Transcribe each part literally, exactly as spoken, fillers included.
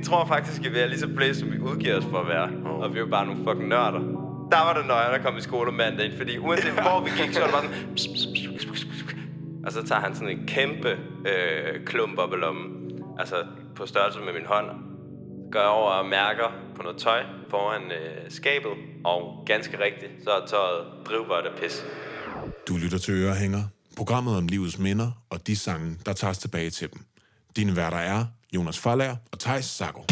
tror faktisk, at vi er lige så blæst, som vi udgiver os for at være. Oh. Og vi er jo bare nogle fucking nørder. Der var det nøje, der kom i skole om mandagen, fordi uanset hvor vi gik, så var det bare sådan... Pss, pss, pss, pss, pss, pss. Og så tager han sådan en kæmpe øh, klump op i lommen. Altså på størrelse med min hånd. Går jeg over og mærker på noget tøj foran øh, skabet. Og ganske rigtigt, så er tøjet drivvådt af pis. Du lytter til Ørehænger. Programmet om livets minder og de sange, der tages tilbage til dem. Dine værter er Jonas Farlager og Theis Sago.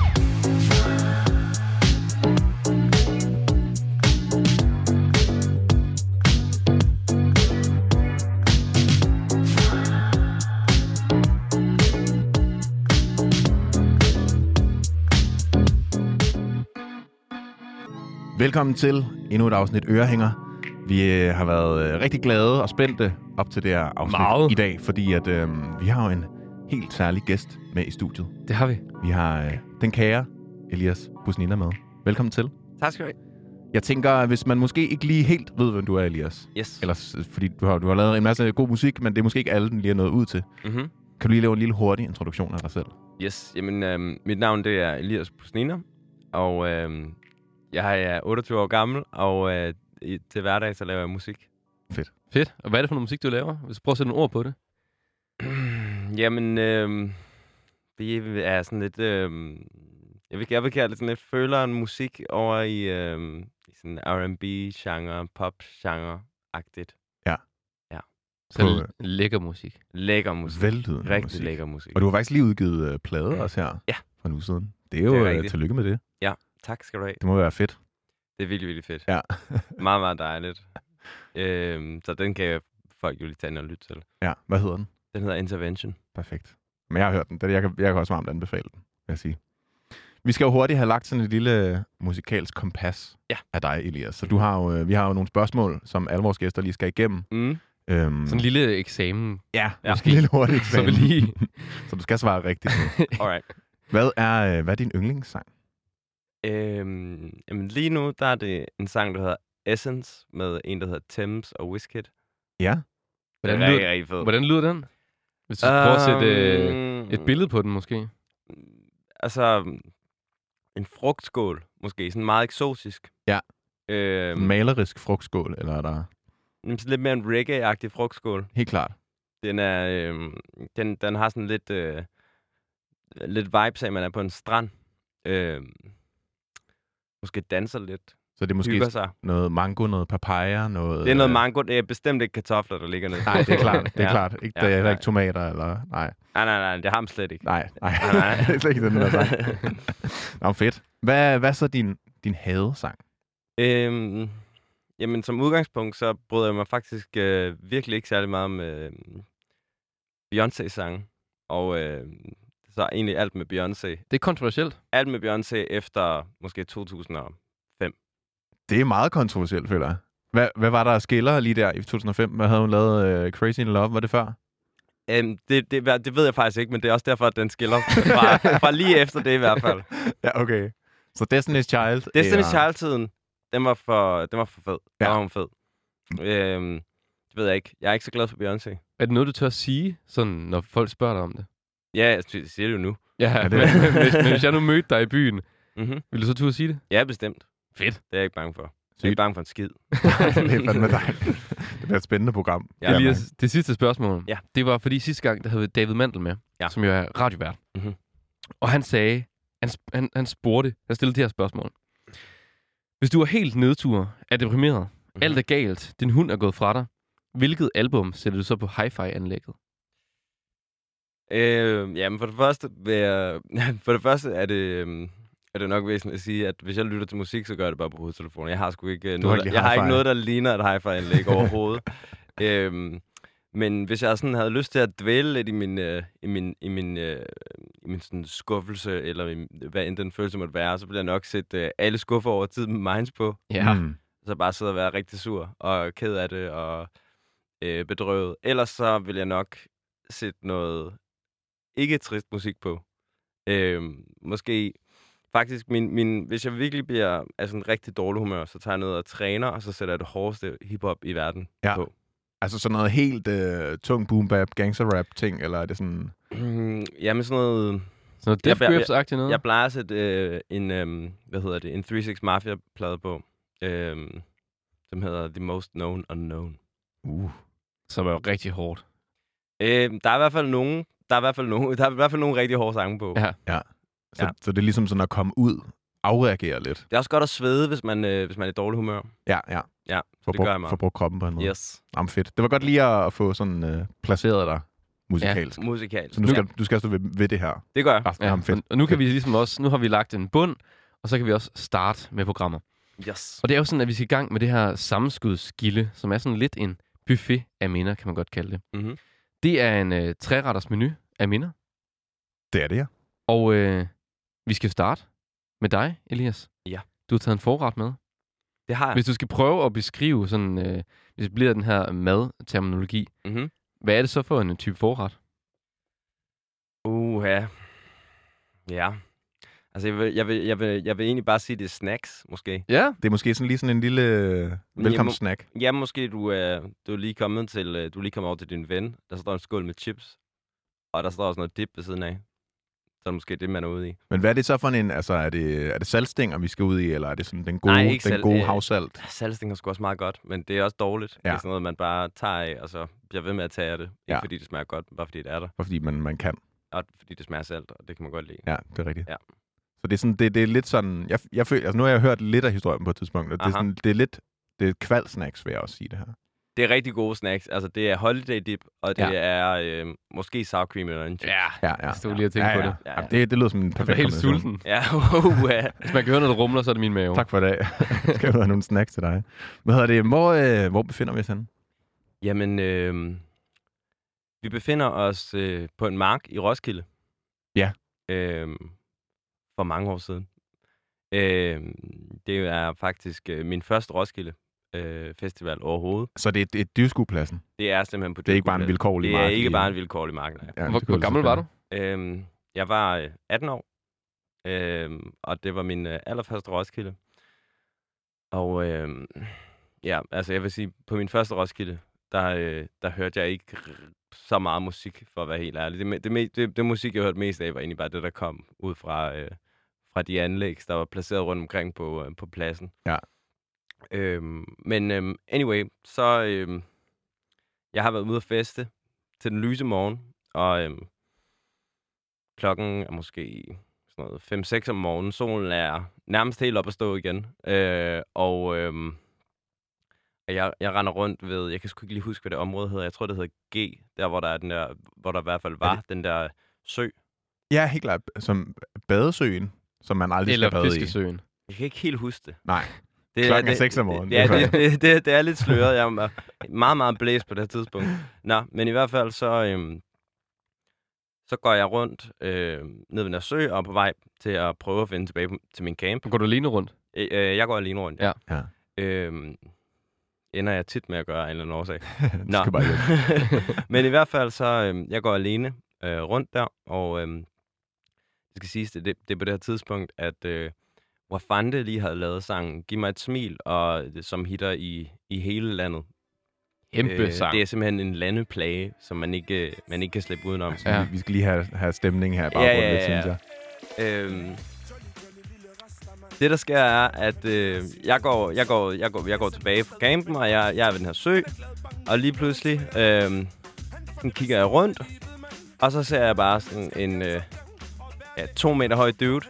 Velkommen til endnu et afsnit Ørehænger. Vi øh, har været øh, rigtig glade og spændte op til det her afsnit Meget. i dag, fordi at, øh, vi har jo en helt særlig gæst med i studiet. Det har vi. Vi har øh, den kære Elias Busnina med. Velkommen til. Tak skal du have. Jeg tænker, hvis man måske ikke lige helt ved, hvem du er, Elias. Yes. Ellers, fordi du har, du har lavet en masse god musik, men det er måske ikke alle, den lige er nået ud til. Mm-hmm. Kan du lige lave en lille hurtig introduktion af dig selv? Yes. Jamen, øh, mit navn det er Elias Busnina, og øh, jeg er otteogtyve år gammel, og øh, i, til hverdag så laver jeg musik. Fedt. Fedt. Og hvad er det for noget musik, du laver? Hvis du prøver at sætte nogle ord på det. Jamen, øh, det er sådan lidt... Øh, jeg vil jeg vil kalde det sådan lidt føleren musik over i, øh, i sådan R and B-genre, pop-genre-agtigt. Ja. Ja. Så l- lækker musik. Lækker musik. Vældig Rigtig musik. lækker musik. Og du har faktisk lige udgivet øh, plade også her. Ja. For en uge siden. Det er jo det er øh, tillykke med det. Ja, tak skal du have. Det må være fedt. Det er virkelig, virkelig fedt. Ja. meget, meget dejligt. Øhm, så den kan folk jo lige tage ind og lytte til. Ja, hvad hedder den? Den hedder Intervention. Perfekt. Men jeg har hørt den. Jeg kan, jeg kan også varmt anbefale den, vil jeg sige. Vi skal jo hurtigt have lagt sådan et lille musikalsk kompas ja. af dig, Elias. Så du har jo, vi har jo nogle spørgsmål, som alle vores gæster lige skal igennem. Mm. Øhm, sådan en lille eksamen. Ja, ja. måske en lille hurtig eksamen. Så, lige... så du skal svare rigtigt. Alright. Hvad er, hvad er din yndlingssang? Øhm, jamen lige nu, der er det en sang, der hedder Essence, med en, der hedder Thames og Wizkid. Ja. Hvordan, lyder, lyder, rigtig fed. hvordan lyder den? Hvis du um, prøver at sætte øh, et billede på den, måske. Altså, en frugtskål, måske. Sådan meget eksotisk. Ja. Øhm, en malerisk frugtskål, eller er der... Lidt mere en reggae-agtig frugtskål. Helt klart. Den er, øh, den, den har sådan lidt, øh, lidt vibes af, at man er på en strand. Øh, måske danser lidt. Så det er måske noget mango, noget papaya, noget... Det er noget mango. Det er bestemt ikke kartofler, der ligger nede. Nej, det er klart. Det er ja. klart. Ikke, ja, det er ikke tomater, eller... Nej. Nej, nej, nej. Det har ham slet ikke. Nej, nej. nej, nej. Det er slet ikke den, der sang. Nå, fedt. Hvad, hvad er så din, din hadesang? Øhm, jamen, som udgangspunkt, så bryder jeg mig faktisk øh, virkelig ikke særlig meget om øh, Beyoncé-sange. Og øh, så egentlig alt med Beyoncé. Det er kontroversielt. Alt med Beyoncé efter måske to tusind og fem. Det er meget kontroversielt, føler jeg. Hvad, hvad var der skiller lige der i to tusind og fem? Hvad havde hun lavet? Uh, Crazy in Love? Var det før? Um, det, det, det ved jeg faktisk ikke, men det er også derfor, at den skiller fra, fra lige efter det i hvert fald. Ja, okay. Så Destiny's Child... Destiny's er... Child-tiden, den var for, den var for fed. Ja. Den var hun fed. Um, det ved jeg ikke. Jeg er ikke så glad for Beyoncé. Er det noget, du tør at sige, sådan, når folk spørger dig om det? Ja, jeg siger det jo nu. Ja, ja det men, men, hvis, men hvis jeg nu mødte dig i byen, mm-hmm. vil du så turde sige det? Ja, bestemt. Fedt. Det er jeg ikke bange for. Jeg er ikke bange for en skid. Det er fandme dejligt. Det er et spændende program. Ja, Elias, det sidste spørgsmål, ja. det var fordi sidste gang, der havde vi David Mandel med, ja. som jo er radiovært. Mm-hmm. Og han sagde, han, han, han spurgte, han stillede det her spørgsmål. Hvis du er helt nedtur, er deprimeret, mm-hmm. alt er galt, din hund er gået fra dig, hvilket album sætter du så på hi-fi-anlægget? Øh, jamen for det første, jeg, for det første er det... Øh, er det nok væsentligt at sige, at hvis jeg lytter til musik, så gør jeg det bare på hovedtelefonen. Jeg har sgu ikke, noget, ikke der, jeg har ikke noget, der ligner et hi-fi-anlæg overhovedet. øhm, men hvis jeg sådan havde lyst til at dvæle lidt i min, øh, i min, i min, øh, i min sådan skuffelse, eller i, hvad end den følelse måtte være, så ville jeg nok sætte øh, alle skuffer over tid med minds på. Ja. Mm. Så bare sidde og være rigtig sur, og ked af det, og øh, bedrøvet. Ellers så vil jeg nok sætte noget ikke trist musik på. Øh, måske... Faktisk, min, min, hvis jeg virkelig bliver altså en rigtig dårlig humør, så tager jeg ned og træner, og så sætter jeg det hårdeste hiphop i verden ja. på. Altså sådan noget helt øh, tung boom bap, gangster rap ting, eller er det sådan... Mm, jamen sådan noget noget Jeg- Death jeg- Grips-agtigt noget? Jeg plejer at sætte øh, en, øhm, hvad hedder det, en tre seks Mafia-plade på, øhm, som hedder The Most Known Unknown. Uh. Som er jo rigtig hårdt. Øh, der er i hvert fald nogen, der er i hvert fald nogen, der er i hvert fald nogle rigtig hårde sange på. Ja. Ja. Så, Ja. så det er ligesom sådan at komme ud, afreagere lidt. Det er også godt at svede, hvis man, øh, hvis man er i dårlig humør. Ja, ja. Ja, For det gør jeg at meget. for at bruge kroppen på en måde. Yes, Jamen fedt. Det var godt lige at få sådan uh, placeret dig musikalsk. Ja. musikalt. Så nu skal, du skal stå ved, ved det her. Det gør jeg. Resten, Ja. jamen, fedt. Og, og nu kan vi ligesom også, nu har vi lagt en bund, og så kan vi også starte med programmer. Yes. Og det er jo sådan, at vi skal i gang med det her sammenskudsgilde, som er sådan lidt en buffet af minder, kan man godt kalde det. Mm-hmm. Det er en øh, træretters menu af minder. Det er det, ja. Og øh, vi skal starte med dig, Elias. Ja. Du har taget en forret med. Det har jeg. Hvis du skal prøve at beskrive sådan, øh, hvis det bliver den her madterminologi, Mm-hmm. hvad er det så for en type forret? Uh, ja. Ja. Altså, jeg vil, jeg, vil, jeg, vil, jeg vil egentlig bare sige, det er snacks, måske. Ja. Det er måske sådan lige sådan en lille øh, velkommen snack. Ja, måske du er, du er lige kommet til, øh, du er lige kommet over til din ven. Der står en skål med chips. Og der står også noget dip ved siden af. Så er det måske det, man er ude i. Men hvad er det så for en, altså er det, er det saltstænger, vi skal ud i, eller er det sådan den gode, Nej, ikke den salt- gode øh, havsalt? Salgsting er sgu også meget godt, men det er også dårligt. Ja. Det Ja. er sådan noget, man bare tager af, og så bliver ved med at tage af det. Ikke Ja. fordi det smager godt, men bare fordi det er der. Fordi man, man kan. Og fordi det smager salt, og det kan man godt lide. Ja, det er rigtigt. Ja. Så det er, sådan, det, det er lidt sådan, jeg, jeg føler, altså nu har jeg hørt lidt af historien på et tidspunkt, og det er, Aha. sådan, det er lidt, det er kvaldsnacks, vil jeg også sige det her. Det er rigtig gode snacks. Altså, det er holiday dip, og det Ja. er øh, måske sour cream eller en chips. Ja. Ja, ja. Jeg stod lige og tænkte ja, på ja. det. Ja, Ja, det, det lyder som en Jeg perfekt er helt kombination. sulten. Ja, uh, uh. Hvis man kan høre, når det rumler, så er det min mave. Tak for i dag. Skal jeg have nogle snacks til dig. Hvad hedder det? Hvor, øh, hvor befinder vi os henne? Jamen, øh, vi befinder os øh, på en mark i Roskilde. Ja. Øh, for mange år siden. Øh, det er faktisk øh, min første Roskilde øh, Festival overhovedet. Så det er, det er dyrskuepladsen. Det er simpelthen på Det er ikke bare en Dyrskue-pladsen. vilkårlig Det er mark ikke i- bare en vilkårlig mark, nej. Ja, Hvor, det kunne hvor det gammel var du? selvfølgelig. Øhm, jeg var øh, atten år, øhm, og det var min øh, allerførste Roskilde. Og øhm, ja, altså jeg vil sige, på min første Roskilde, der, øh, der hørte jeg ikke r- så meget musik, for at være helt ærlig. Det, det, det, det, det musik, jeg hørte mest af, var egentlig bare det, der kom ud fra, øh, fra de anlæg, der var placeret rundt omkring på, øh, på pladsen. Ja. Øhm, men øhm, anyway, så øhm, jeg har været ude at feste til den lyse morgen, og øhm, klokken er måske sådan noget fem seks om morgenen. Solen er nærmest helt op at stå igen. Øh, og øhm, jeg, jeg render rundt ved, jeg kan sgu ikke lige huske, hvad det område hedder. Jeg tror, det hedder G, der hvor der, er den der, hvor der i hvert fald var det- den der sø. Ja, helt klart. Som badesøen, som man aldrig Eller skal bade i. Fiskesøen. Jeg kan ikke helt huske det. Nej. det Klokken er seks om morgenen. Ja, Det er det, det, det, det er lidt sløret. Jeg er meget, meget blæst på det her tidspunkt. Nå, men i hvert fald så, øhm, så går jeg rundt øh, ned ved den her sø og er på vej til at prøve at finde tilbage på- til min camp. Går du alene rundt? Øh, øh, jeg går alene rundt. Ja. Ja. Øhm, ender jeg tit med at gøre af en eller anden årsag. Du skal bare hjem. Men i hvert fald så, øhm, jeg går alene øh, rundt der, og øhm, det skal siges, det, det, det er på det her tidspunkt, at øh, Wafande lige havde lavet sangen Giv mig et smil, og det, som hitter i, i hele landet. Kæmpe sang. Det er simpelthen en landeplage, som man ikke, øh, man ikke kan slippe udenom. Ja. Ja. Vi, vi skal lige have, have stemning her i Ja, baggrunden, ja, lidt, ja. synes jeg. Øhm, det der sker er, at øh, jeg, går, jeg, går, jeg, går, jeg går tilbage fra campen, og jeg, jeg er ved den her sø, og lige pludselig øh, sådan kigger jeg rundt, og så ser jeg bare sådan en øh, ja, to meter høj dude,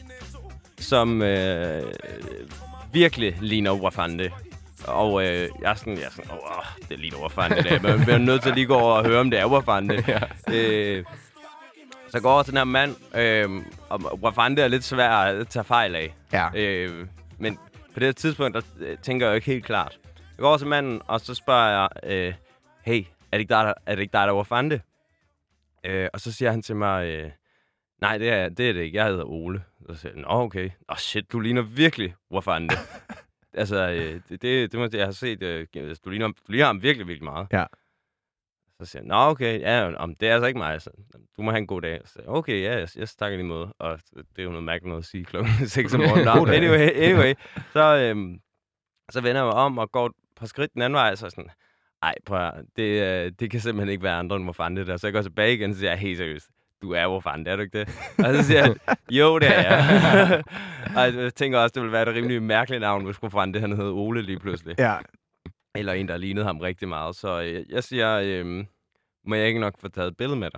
som øh, virkelig ligner Wafande. Og øh, jeg er sådan, jeg er sådan åh, det ligner Wafande. Det. Man bliver nødt til at lige gå over og høre, om det er Wafande. Ja. øh, så jeg går over til den her mand, øh, og Wafande er lidt svær at tage fejl af. Ja. Øh, men på det her tidspunkt, der øh, tænker jeg jo ikke helt klart. Jeg går over til manden, og så spørger jeg, øh, hey, er det ikke dig, der er, det ikke dig, der er Wafande? Øh, og så siger han til mig, øh, nej, det er, det er det ikke. Jeg hedder Ole. Så siger jeg, nå, okay. Åh, shit, du ligner virkelig Wafande. altså, øh, det, det, det må jeg have set. Øh, du, ligner, du ligner ham virkelig, virkelig meget. Ja. Så siger jeg, nå, okay, ja, om, det er altså ikke mig. Så, du må have en god dag. Så siger jeg, okay, ja, jeg, jeg takker lige måde. Og det er jo noget mærkeligt noget at sige klokken seks om morgenen. God Nå, dag. anyway, anyway, så, øhm, så vender jeg mig om og går et par skridt den anden vej. Så er jeg sådan, ej, prøv at, høre, det, øh, det kan simpelthen ikke være andre end Wafande der. Så jeg går tilbage igen og siger, helt seriøst, du er hvor fanden, er du ikke det? Og så siger han, jo, det er jeg. Og jeg tænker også, det ville være et rimelig mærkeligt navn, hvis hvor fanden det han hed Ole lige pludselig. Ja. Eller en, der lignede ham rigtig meget. Så øh, jeg siger, øh, må jeg ikke nok få taget et billede med dig?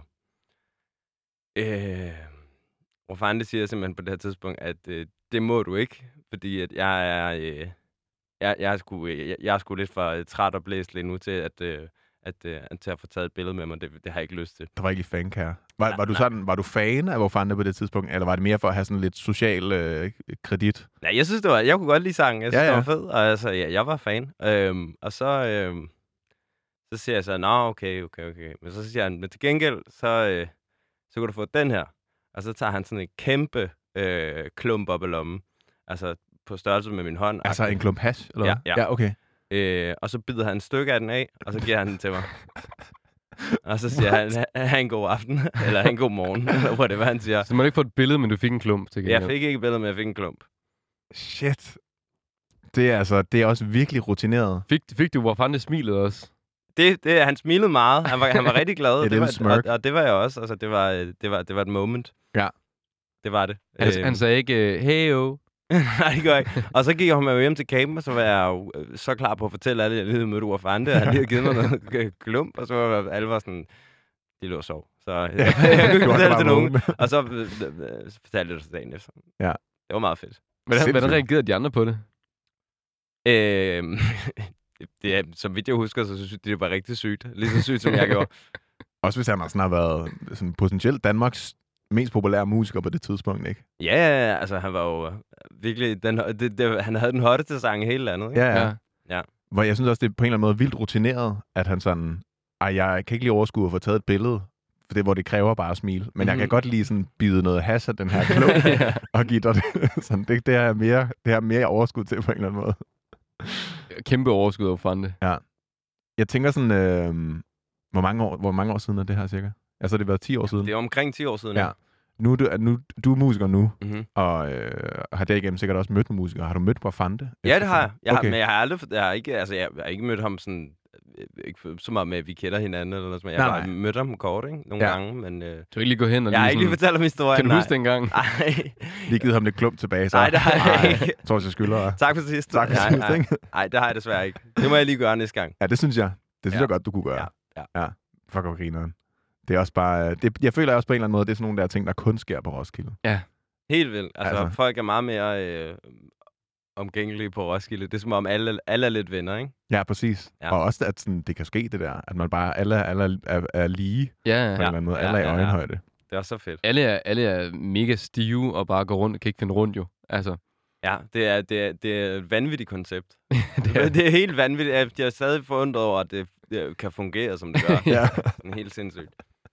Øh, hvor fanden det siger jeg simpelthen på det her tidspunkt, at øh, det må du ikke, fordi at jeg er, øh, jeg, jeg, er sgu, jeg, jeg er sgu lidt for træt og blæst lige nu til at, øh, at, øh, at til at få taget et billede med mig. Det, det har jeg ikke lyst til. Der var ikke lige fankære. Var, Nej, var, du nej. sådan, var du fan af hvor fanden det på det tidspunkt, eller var det mere for at have sådan lidt social øh, kredit? Nej, jeg synes, det var, jeg kunne godt lide sangen. Jeg synes, Ja, ja. det var fed. Og altså, ja, jeg var fan. Øhm, og så, øhm, så siger jeg så, nå, okay, okay, okay. Men så siger han, men til gengæld, så, øh, så kan du få den her. Og så tager han sådan en kæmpe øh, klump op i lommen. Altså på størrelse med min hånd. Altså en klump hash? Eller Ja, hvad? ja. Ja, okay. Øh, og så bider han et stykke af den af, og så giver han den til mig. Og så siger han, ha, ha en god aften, eller ha en god morgen, eller hvor det var, han siger. Så man ikke få et billede, men du fik en klump til gengæld. Jeg fik ikke et billede, men jeg fik en klump. Shit. Det er altså, det er også virkelig rutineret. Fik, fik du, hvor fanden det smilede også? Det, det, han smilede meget. Han var, han var rigtig glad. Et det lille var, smirk. og, og det var jeg også. Altså, det var, det var, det var et moment. Ja. Det var det. Han, Øhm. han sagde ikke, hey yo. Nej, det gør jeg ikke. Og så gik jeg med hjem til campen, og så var jeg jo øh, så klar på at fortælle alle, at jeg lige mødte Ur Fante, og han lige havde givet mig noget klump, og så var alle var sådan, de lå og sov. Så jeg, jeg, jeg kunne ikke fortælle til nogen. Og så øh, øh, fortalte jeg det til dagen efter. Ja. Det var meget fedt. Hvordan, hvordan Sindssygt. reagerede de andre på det? Øh, det er, som vidt jeg husker, så synes jeg, det var rigtig sygt. Lige så sygt, som jeg gjorde. Også hvis han har, sådan har været sådan potentielt Danmarks mest populære musiker på det tidspunkt, ikke? Ja, altså han var jo virkelig, den, det, det, han havde den hotteste sang i hele landet, ikke? Ja, ja. Ja. Hvor jeg synes også, det er på en eller anden måde vildt rutineret, at han sådan, ej, jeg kan ikke lige overskue at få taget et billede, for det, hvor det kræver bare at smile. Men mm-hmm. jeg kan godt lige sådan bide noget hash af den her klump, Ja. og give dig det. Sådan, det, det, er mere, det er mere overskud til på en eller anden måde. Kæmpe overskud over Fante. Jeg tænker sådan, øh, hvor, mange år, hvor mange år siden er det her cirka? Altså, det har været ti år siden. Det er omkring ti år siden. Ja. Nu er du, nu, du er musiker nu, Mm-hmm. og øh, har derigennem sikkert også mødt musikere. Har du mødt Fante? Ja, det har jeg. jeg har, Okay. Men jeg har aldrig, jeg har ikke, altså, jeg har ikke mødt ham sådan, øh, ikke så meget med, at vi kender hinanden eller noget, men jeg Nej, har bare nej. mødt ham kort, ikke? Nogle Ja. gange, men øh, Du kan ikke lige gå hen og jeg har lige ikke lige sådan, fortalt om historien. kan du nej. huske dengang? Nej. Lige givet ham lidt klump tilbage, så. Nej, det har jeg Ej, ikke. tror jeg, jeg skylder. Tak for sidst. Tak for nej, sidst, nej. ikke? Nej, det har jeg desværre ikke. Det må jeg lige gøre næste gang. Ja, det synes jeg. Det synes Ja. jeg godt, du kunne gøre. Ja, ja. Fuck, hvor grineren. Det er også bare... Det, jeg føler også på en eller anden måde, det er sådan nogle der ting, der kun sker på Roskilde. Helt vildt. Altså, Altså. altså, folk er meget mere øh, omgængelige på Roskilde. Det er som om alle, alle er lidt venner, ikke? Ja, præcis. Ja. Og også, at sådan, det kan ske, det der. At man bare... Alle, alle er, er lige på Ja, en ja. eller anden måde. Ja, Alle er i ja, ja. øjenhøjde. Det er også så fedt. Alle er, alle er mega stive og bare går rundt og kan ikke finde rundt jo. Altså, Ja, det er, det er, det er et vanvittigt koncept. det det, er, er, det er helt vanvittigt. Jeg jeg er stadig forundret over, at det, det kan fungere, som det gør. Ja. Sådan helt sindssygt.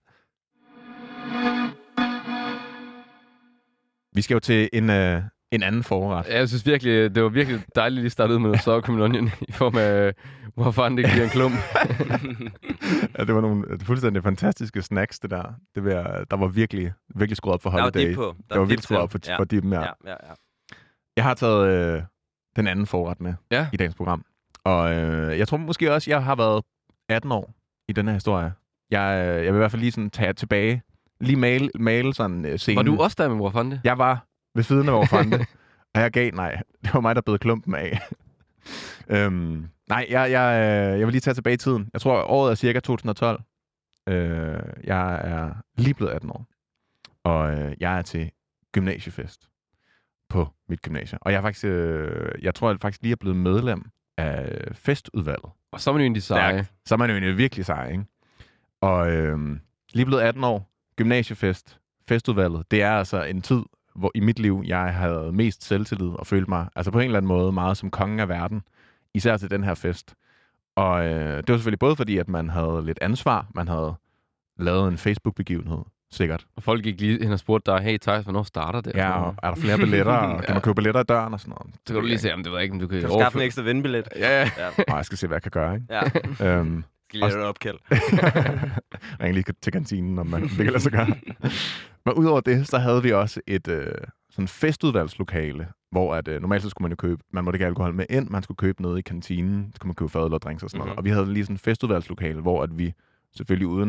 Vi skal jo til en, øh, en anden forret. jeg synes virkelig, det var virkelig dejligt lige at starte ud med noget sour cream and onion i form af, hvor fanden det giver en klump. Ja, det var nogle det fuldstændig fantastiske snacks, det der. Det var, der var virkelig, virkelig skruet op for Der var holiday. dip på. Der Der var dip vildt skruet til. op for, ja. for dippen her. Ja, ja, ja. Jeg har taget øh, den anden forret med Ja. i dagens program. Og øh, jeg tror måske også, jeg har været atten år i den her historie. Jeg, øh, jeg vil i hvert fald lige sådan tage tilbage. Lige male, male sådan øh, scenen. Var du også der med hvor fanden det? Jeg var ved siden af vores fante. Og jeg gav, nej, det var mig, der bed klumpen af. øhm, nej, jeg, jeg, øh, jeg vil lige tage tilbage i tiden. Jeg tror, året er cirka to tusind og tolv. Øh, jeg er lige blevet atten år. Og øh, jeg er til gymnasiefest på mit gymnasie. Og jeg er faktisk, øh, jeg tror, jeg faktisk lige er blevet medlem af festudvalget. Og så var man jo egentlig seje. Stærkt. Så er man jo egentlig virkelig sej, ikke? Og øh, lige blevet atten år, gymnasiefest, festudvalget, det er altså en tid, hvor i mit liv, jeg havde mest selvtillid og følte mig, altså på en eller anden måde, meget som kongen af verden, især til den her fest. Og øh, det var selvfølgelig både fordi, at man havde lidt ansvar, man havde lavet en Facebook-begivenhed, sikkert. Og folk gik lige hen og spurgte dig, hey Thijs, hvornår starter det? Ja, og er der flere billetter, og kan Ja. man købe billetter i døren og sådan noget? Så kan du lige se, om det ved jeg ikke, om du kan, Kan du skaffe en ekstra vindbillet? Ja, ja. Ja. Nej, jeg skal se, hvad jeg kan gøre, ikke? ja. øhm, Skal lige have et opkald. Ring lige til kantinen, om man det kan lade sig gøre. Men udover det, så havde vi også et øh, sådan festudvalgslokale, hvor at, øh, normalt så skulle man jo købe, man måtte ikke have alkohol med ind, man skulle købe noget i kantinen, så skulle man købe fadøl og drinks og sådan noget. Mhm. Og vi havde lige sådan et festudvalgslokale, hvor at vi selvfølgelig uden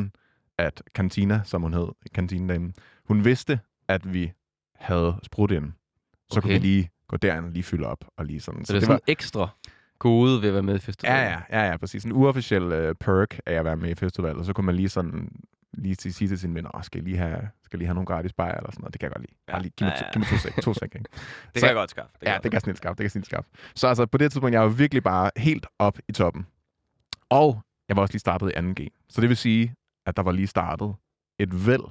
at Cantina, som hun hed, kantinedamen, hun vidste, at vi havde sprudt ind. Så okay. kunne vi lige gå derind og lige fylde op. Og lige sådan. Så, så det er sådan var... en ekstra gode ved at være med i festivalen? Ja, ja, ja, ja præcis. En uofficiel uh, perk af at være med i festivalen. Og så kunne man lige sådan lige til, sige til sine venner, oh, skal jeg lige have, skal jeg lige have nogle gratis bajer eller sådan noget. Det kan jeg godt lide. Ja. Bare lige, giv mig, ja, ja. To, giv mig to sæk. To sæk, ikke? Det så, kan jeg godt skaffe. Ja, det kan jeg snilt skaffe. Det kan snilt skaffe. Så altså, på det tidspunkt, jeg var virkelig bare helt op i toppen. Og jeg var også lige startet i anden G. Så det vil sige, at der var lige startet et væld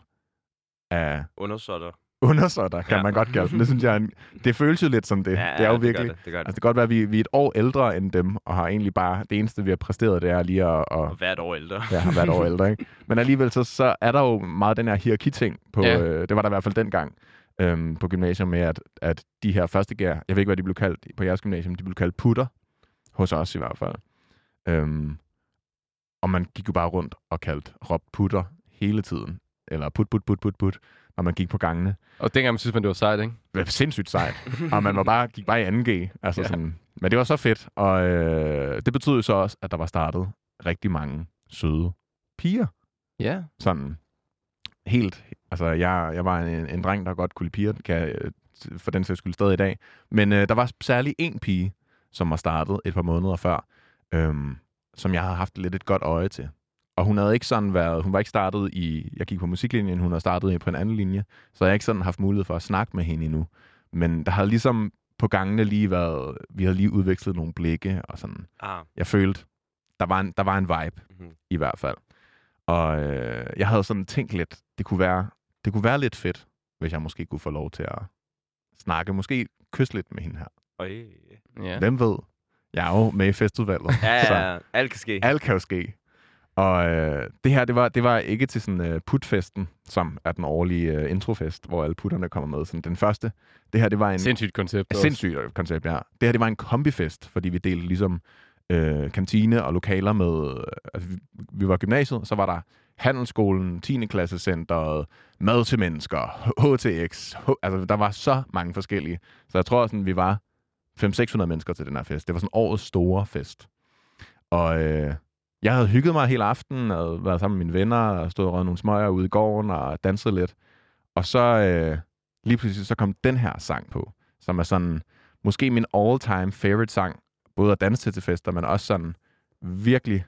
af undersåtter. Undersåtter, kan ja. man godt kalde det. synes jeg, en, det føles jo lidt som det. Ja, det er jo det virkelig. Det, det, gør det. Altså, det kan godt være, at vi, vi er et år ældre end dem, og har egentlig bare, det eneste, vi har præsteret, det er lige at... Og hvert år ældre. Ja, hvert år ældre, ikke? Men alligevel, så, så er der jo meget den her hierarki-ting på, ja. øh, det var der i hvert fald dengang, øhm, på gymnasiet med, at, at de her første gær, jeg ved ikke, hvad de blev kaldt på jeres gymnasium, de blev kaldt putter, hos os i hvert fald. Øhm, og man gik jo bare rundt og kaldte råbt putter hele tiden. Eller put, put, put, put, put, når man gik på gangene. Og dengang synes man, det var sejt, ikke? Det var sindssygt sejt. Og man var bare, gik bare i anden G. Altså ja. sådan. Men det var så fedt. Og øh, det betød jo så også, at der var startet rigtig mange søde piger. Ja. Sådan helt... Altså, jeg, jeg var en, en dreng, der godt kunne lide piger. Kan jeg, for den sags skyld stadig i dag. Men øh, der var særlig en pige, som var startet et par måneder før, øhm, som jeg har haft lidt et godt øje til. Og hun havde ikke sådan været, hun var ikke startet i, jeg gik på musiklinjen, hun havde startet på en anden linje, så jeg har ikke sådan haft mulighed for at snakke med hende endnu. Men der havde ligesom på gangene lige været, vi havde lige udvekslet nogle blikke, og sådan. Ah. Jeg følte, der var en, der var en vibe, mm-hmm. i hvert fald. Og øh, jeg havde sådan tænkt lidt, det kunne være, det kunne være lidt fedt, hvis jeg måske kunne få lov til at snakke, måske kysse lidt med hende her. Øj. Ja. Hvem ved? Jeg er jo med i festivalet. Ja, ja, ja. Alt kan ske. Alt kan jo ske. Og øh, det her, det var, det var ikke til sådan øh, putfesten, som er den årlige øh, introfest, hvor alle putterne kommer med. Sådan den første. Det her, det var en... Sindssygt koncept. Sindssygt koncept, ja. Det her, det var en kombifest, fordi vi delte ligesom øh, kantine og lokaler med... Øh, altså, vi, vi var gymnasiet, så var der handelsskolen, tiende klassecenteret, mad til mennesker, H T X. H, altså, der var så mange forskellige. Så jeg tror, sådan, vi var fem til seks hundrede mennesker til den her fest. Det var sådan årets store fest. Og... Øh, Jeg havde hygget mig hele aftenen, og været sammen med mine venner, og stået og røget nogle smøger ude i gården, og danset lidt. Og så øh, lige pludselig så kom den her sang på, som er sådan, måske min all-time favorite sang, både at danse til til fester, men også sådan virkelig,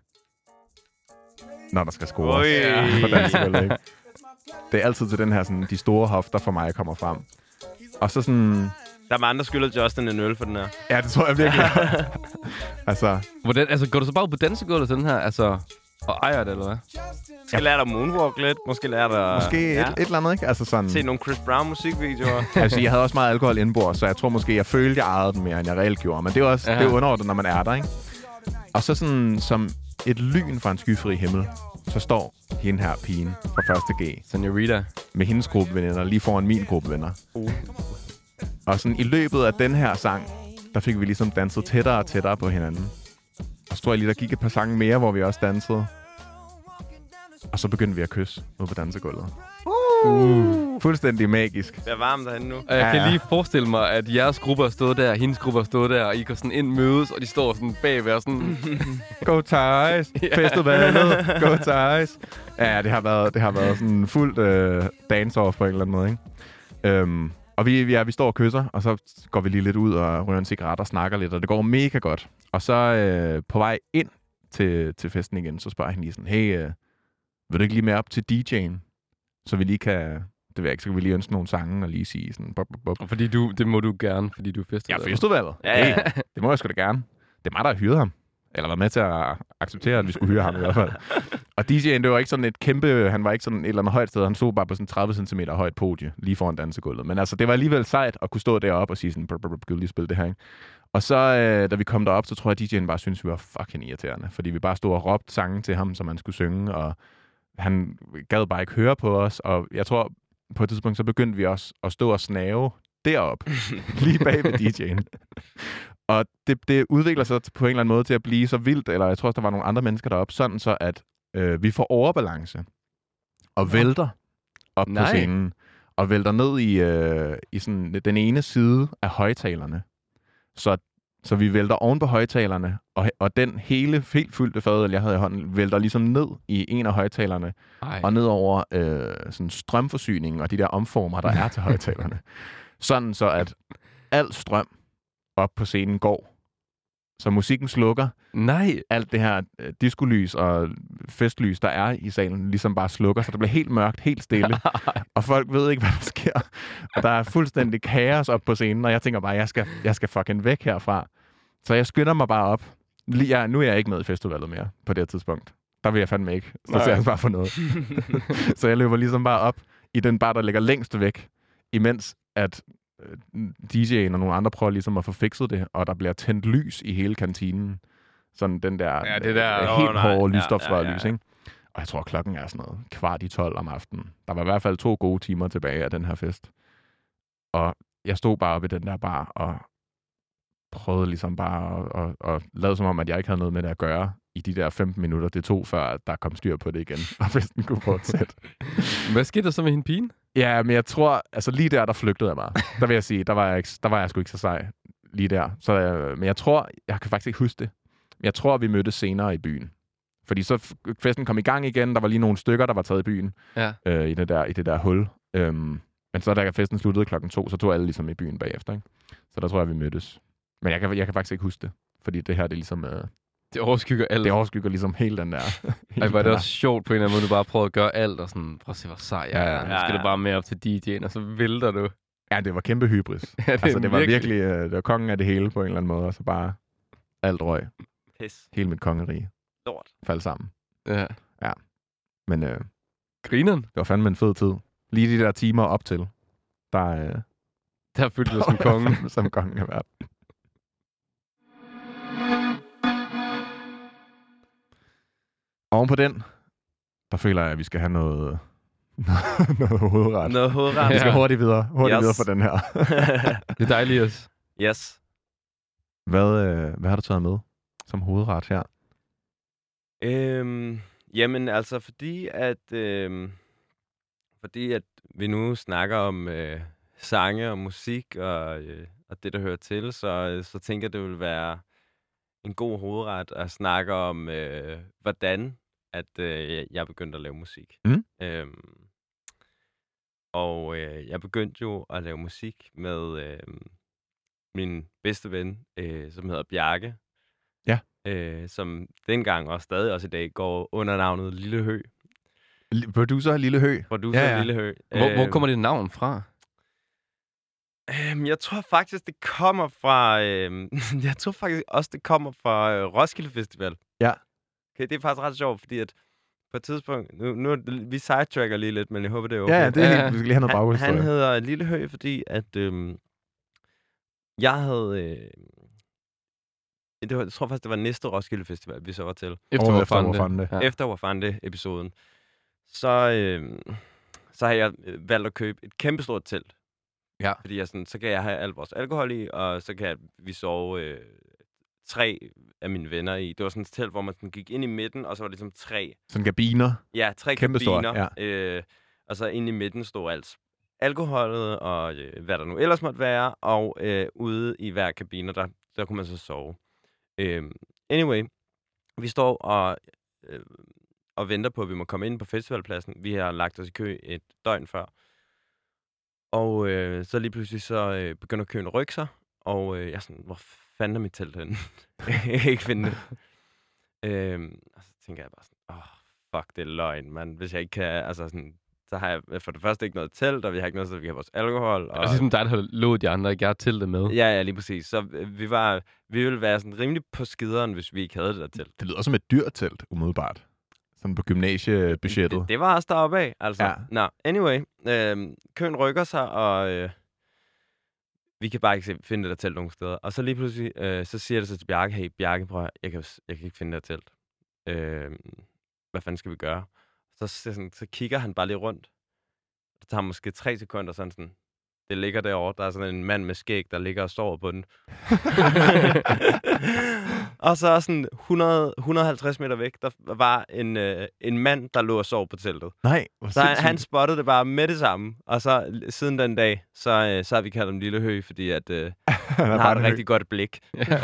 når der skal scores på dansegulvet, ikke? Det er altid til den her, sådan, de store hofter for mig kommer frem. Og så sådan... Der er andre skylder Justin en øl for den her. Ja, det tror jeg virkelig. altså... Hvordan, altså, går du så bare på dansegulvet til den her, altså, og ejer det, eller hvad? Måske ja. lære dig moonwalk lidt, måske lære dig... Måske ja. et, et eller andet, ikke? Altså sådan... Se nogle Chris Brown musikvideoer. altså, jeg havde også meget alkohol indenbords, så jeg tror måske, jeg følte, jeg ejede den mere, end jeg reelt gjorde. Men det er også ja. det er underordnet, når man er der, ikke? Og så sådan, som et lyn fra en skyfri himmel, så står hende her pigen fra første G. Senorita. Med hendes gruppeveninder, lige foran min gruppevenner. Uh. Og sådan i løbet af den her sang, der fik vi ligesom danset tættere og tættere på hinanden. Og så tror jeg lige, der gik et par sange mere, hvor vi også dansede. Og så begyndte vi at kysse ude på dansegulvet. Uh. Fuldstændig magisk. Det er varmt derinde nu. Og jeg kan ja, ja. lige forestille mig, at jeres gruppe har stået der, hendes gruppe har stået der, og I går sådan ind mødes, og de står sådan bagved og sådan... Go Thijs! Festivalet! Go Thijs! Ja, det har været, det har været sådan fuldt øh, dance-off på en eller anden måde, ikke? Um, Og vi, ja, vi står og kysser, og så går vi lige lidt ud og rører en cigaret og snakker lidt, og det går mega godt. Og så øh, på vej ind til, til festen igen, så spørger han lige sådan, hey, øh, vil du ikke lige med op til D J'en? Så vi lige kan, det ved jeg ikke, så kan vi lige ønske nogle sange og lige sige sådan, bop, bop, bop. Og fordi du, det må du gerne, fordi du er festivalget. Ja, festivalget. Ja, ja. Hey, det må jeg sgu da gerne. Det er mig, der har hyret ham. Eller var med til at acceptere, at vi skulle hyre ham i hvert fald. Og D J'en, det var ikke sådan et kæmpe... Han var ikke sådan et eller andet højt sted. Han stod bare på sådan tredive centimeter højt podie, lige foran dansegulvet. Men altså, det var alligevel sejt at kunne stå deroppe og sige sådan... Kan lige spille det her, ikke? Og så, øh, da vi kom derop, så tror jeg, at D J'en bare syntes, vi var fucking irriterende. Fordi vi bare stod og råbte sange til ham, som han skulle synge. Og han gad bare ikke høre på os. Og jeg tror, på et tidspunkt, så begyndte vi også at stå og snave derop lige bag ved D J'en. Og det, det udvikler sig på en eller anden måde til at blive så vildt, eller jeg tror også, der var nogle andre mennesker deroppe, sådan så, at øh, vi får overbalance og ja. vælter op Nej. på scenen, og vælter ned i, øh, i sådan den ene side af højtalerne. Så Så vi vælter oven på højtalerne, og, og den hele helt fyldte fadøl, jeg havde i hånden, vælter ligesom ned i en af højtalerne, Ej. og ned over øh, sådan strømforsyningen og de der omformer, der er til højtalerne. Sådan så, at al strøm op på scenen går. Så musikken slukker. Nej. Alt det her øh, diskolys og festlys, der er i salen, ligesom bare slukker, så det bliver helt mørkt, helt stille. Og folk ved ikke, hvad der sker. Og der er fuldstændig kaos op på scenen, og jeg tænker bare, jeg skal, jeg skal fucking væk herfra. Så jeg skynder mig bare op. Lige, ja, nu er jeg ikke med i festivalet mere på det her tidspunkt. Der vil jeg fandme ikke. Så ser jeg bare for noget. Så jeg løber ligesom bare op i den bar, der ligger længst væk, imens at D J'en og nogle andre prøver ligesom at få fikset det, og der bliver tændt lys i hele kantinen. Sådan den der, Ja, det der- øh, helt Åh, nej. hårde Ja, lysstofsrørlys, ja, ja, ja. ikke? Og jeg tror, klokken er sådan noget kvart i tolv om aftenen. Der var i hvert fald to gode timer tilbage af den her fest. Og jeg stod bare oppe i den der bar og prøvede ligesom bare at, at, at lade som om, at jeg ikke havde noget med det at gøre i de der femten minutter, det tog, før at der kom styr på det igen, og festen kunne fortsætte. Hvad skete der så med hende pigen? Ja, men jeg tror, altså lige der, der flygtede jeg mig. Der vil jeg sige, der var jeg, ikke, der var jeg sgu ikke så sej lige der. Så, øh, men jeg tror, jeg kan faktisk ikke huske det. Men jeg tror, vi mødtes senere i byen. Fordi så f- festen kom i gang igen, der var lige nogle stykker, der var taget i byen, Ja. øh, i, det der, i det der hul. Øhm, men så da festen sluttede klokken to, så tog alle ligesom i byen bagefter, ikke? Så der tror jeg, vi mødtes. Men jeg kan, jeg kan faktisk ikke huske det. Fordi det her, det er ligesom... Øh, Det overskygger alt. det overskygger ligesom hele den der... hele Ej, var den det der- også sjovt på en eller anden måde, du bare prøvede at gøre alt, og sådan, prøv at se, hvor sej jeg Ja, er. ja. Nu skal Ja, du bare med op til D J'en, og så vælter du. Ja, det var kæmpe hybris. Ja, det, Altså, det var virkelig... Øh, det var kongen af det hele på en eller anden måde, og så bare alt røg. Pis. Hele mit kongerige Lort. faldt sammen. Ja. Men øh, Grineren, det var fandme en fed tid. Lige de der timer op til, der, øh, der følte du som kongen. fandme som kongen af verden. Oven på den, der føler jeg, at vi skal have noget, noget hovedret. Noget hovedret. Vi skal Ja. hurtigt videre, hurtigt Yes. videre for den her. Det er dejligt også. Yes. Hvad, øh, hvad har du taget med som hovedret her? Øhm, jamen, altså, fordi at, øhm, fordi at vi nu snakker om øh, sange og musik og, øh, og det, der hører til, så, øh, så tænker jeg, det vil være en god hovedret at snakke om, øh, hvordan at øh, jeg begyndte at lave musik. Mm. Øhm, og øh, jeg begyndte jo at lave musik med øh, min bedste ven, øh, som hedder Bjarke. Ja. Øh, som dengang og stadig også i dag går under navnet Lille Hø. L- Producer Lille Hø. Producer Ja, ja, ja. ja. Lille Hø. Hvor, hvor kommer dit navn fra? Øhm, jeg tror faktisk, det kommer fra... Øhm, jeg tror faktisk også, det kommer fra øh, Roskilde Festival. Ja. Okay, det er faktisk ret sjovt, fordi at på et tidspunkt... Nu, nu vi sidetracker lige lidt, men jeg håber, det er okay. Ja, ja, det er Ja. helt, vi skal lige have noget han, baghistorie. han hedder Lille Hø, fordi at... Øhm, jeg havde... Øh, det var, jeg tror faktisk, det var næste Roskilde Festival, vi så var til. Efter Året hvor efter, hvor fanden fanden det. det. Ja. Efter Wafande-episoden. Så, øh, så har jeg øh, valgt at købe et kæmpestort telt. Ja. Fordi jeg sådan, så kan jeg have al vores alkohol i, og så kan jeg, vi sove øh, tre af mine venner i. Det var sådan et telt, hvor man sådan gik ind i midten, og så var det ligesom tre, Sådan kabiner. ja, tre Kæmpestort, kabiner. Ja. Øh, og så inde i midten stod alt alkoholet, og øh, hvad der nu ellers måtte være, og øh, ude i hver kabine, der, der kunne man så sove. Øh, anyway, vi står og, øh, og venter på, at vi må komme ind på festivalpladsen. Vi har lagt os i kø et døgn før. Og øh, så lige pludselig så øh, begynder køen at rykke sig, og øh, jeg er sådan, hvor fanden er mit telt henne? Jeg kan ikke finde det. øhm, og så tænker jeg bare sådan, åh, oh, fuck, det er løgn, mand. Hvis jeg ikke kan, altså sådan, så har jeg for det første ikke noget telt, og vi har ikke noget, så vi har vores alkohol. Det Og, er ligesom dig, der har lovet de andre, ikke? Jeg har teltet med. ja, ja, lige præcis. Så øh, vi var, vi ville være sådan rimelig på skideren, hvis vi ikke havde det der telt. Det lyder som et dyrt telt, umiddelbart. Sådan på gymnasiebudgettet. Det, det var også deroppe af, altså. Ja. Nå, anyway. Øh, køen rykker sig, og øh, vi kan bare ikke se, finde det der telt nogen steder. Og så lige pludselig, øh, så siger det så til Bjarke, hey Bjarke, prøv at, jeg kan, jeg kan ikke finde det der telt. Øh, hvad fanden skal vi gøre? Så, så, sådan, så kigger han bare lige rundt. Det tager måske tre sekunder, sådan sådan, det ligger derovre. Der er sådan en mand med skæg, der ligger og sover på den. Og så sådan hundrede til hundrede og halvtreds meter væk, der var en, øh, en mand, der lå og sov på teltet. Nej, hvor Så han, sindssygt. han spottede det bare med det samme. Og så siden den dag, så, øh, så har vi kaldt ham Lille Høg, fordi at, øh, han har bare et en rigtig godt blik.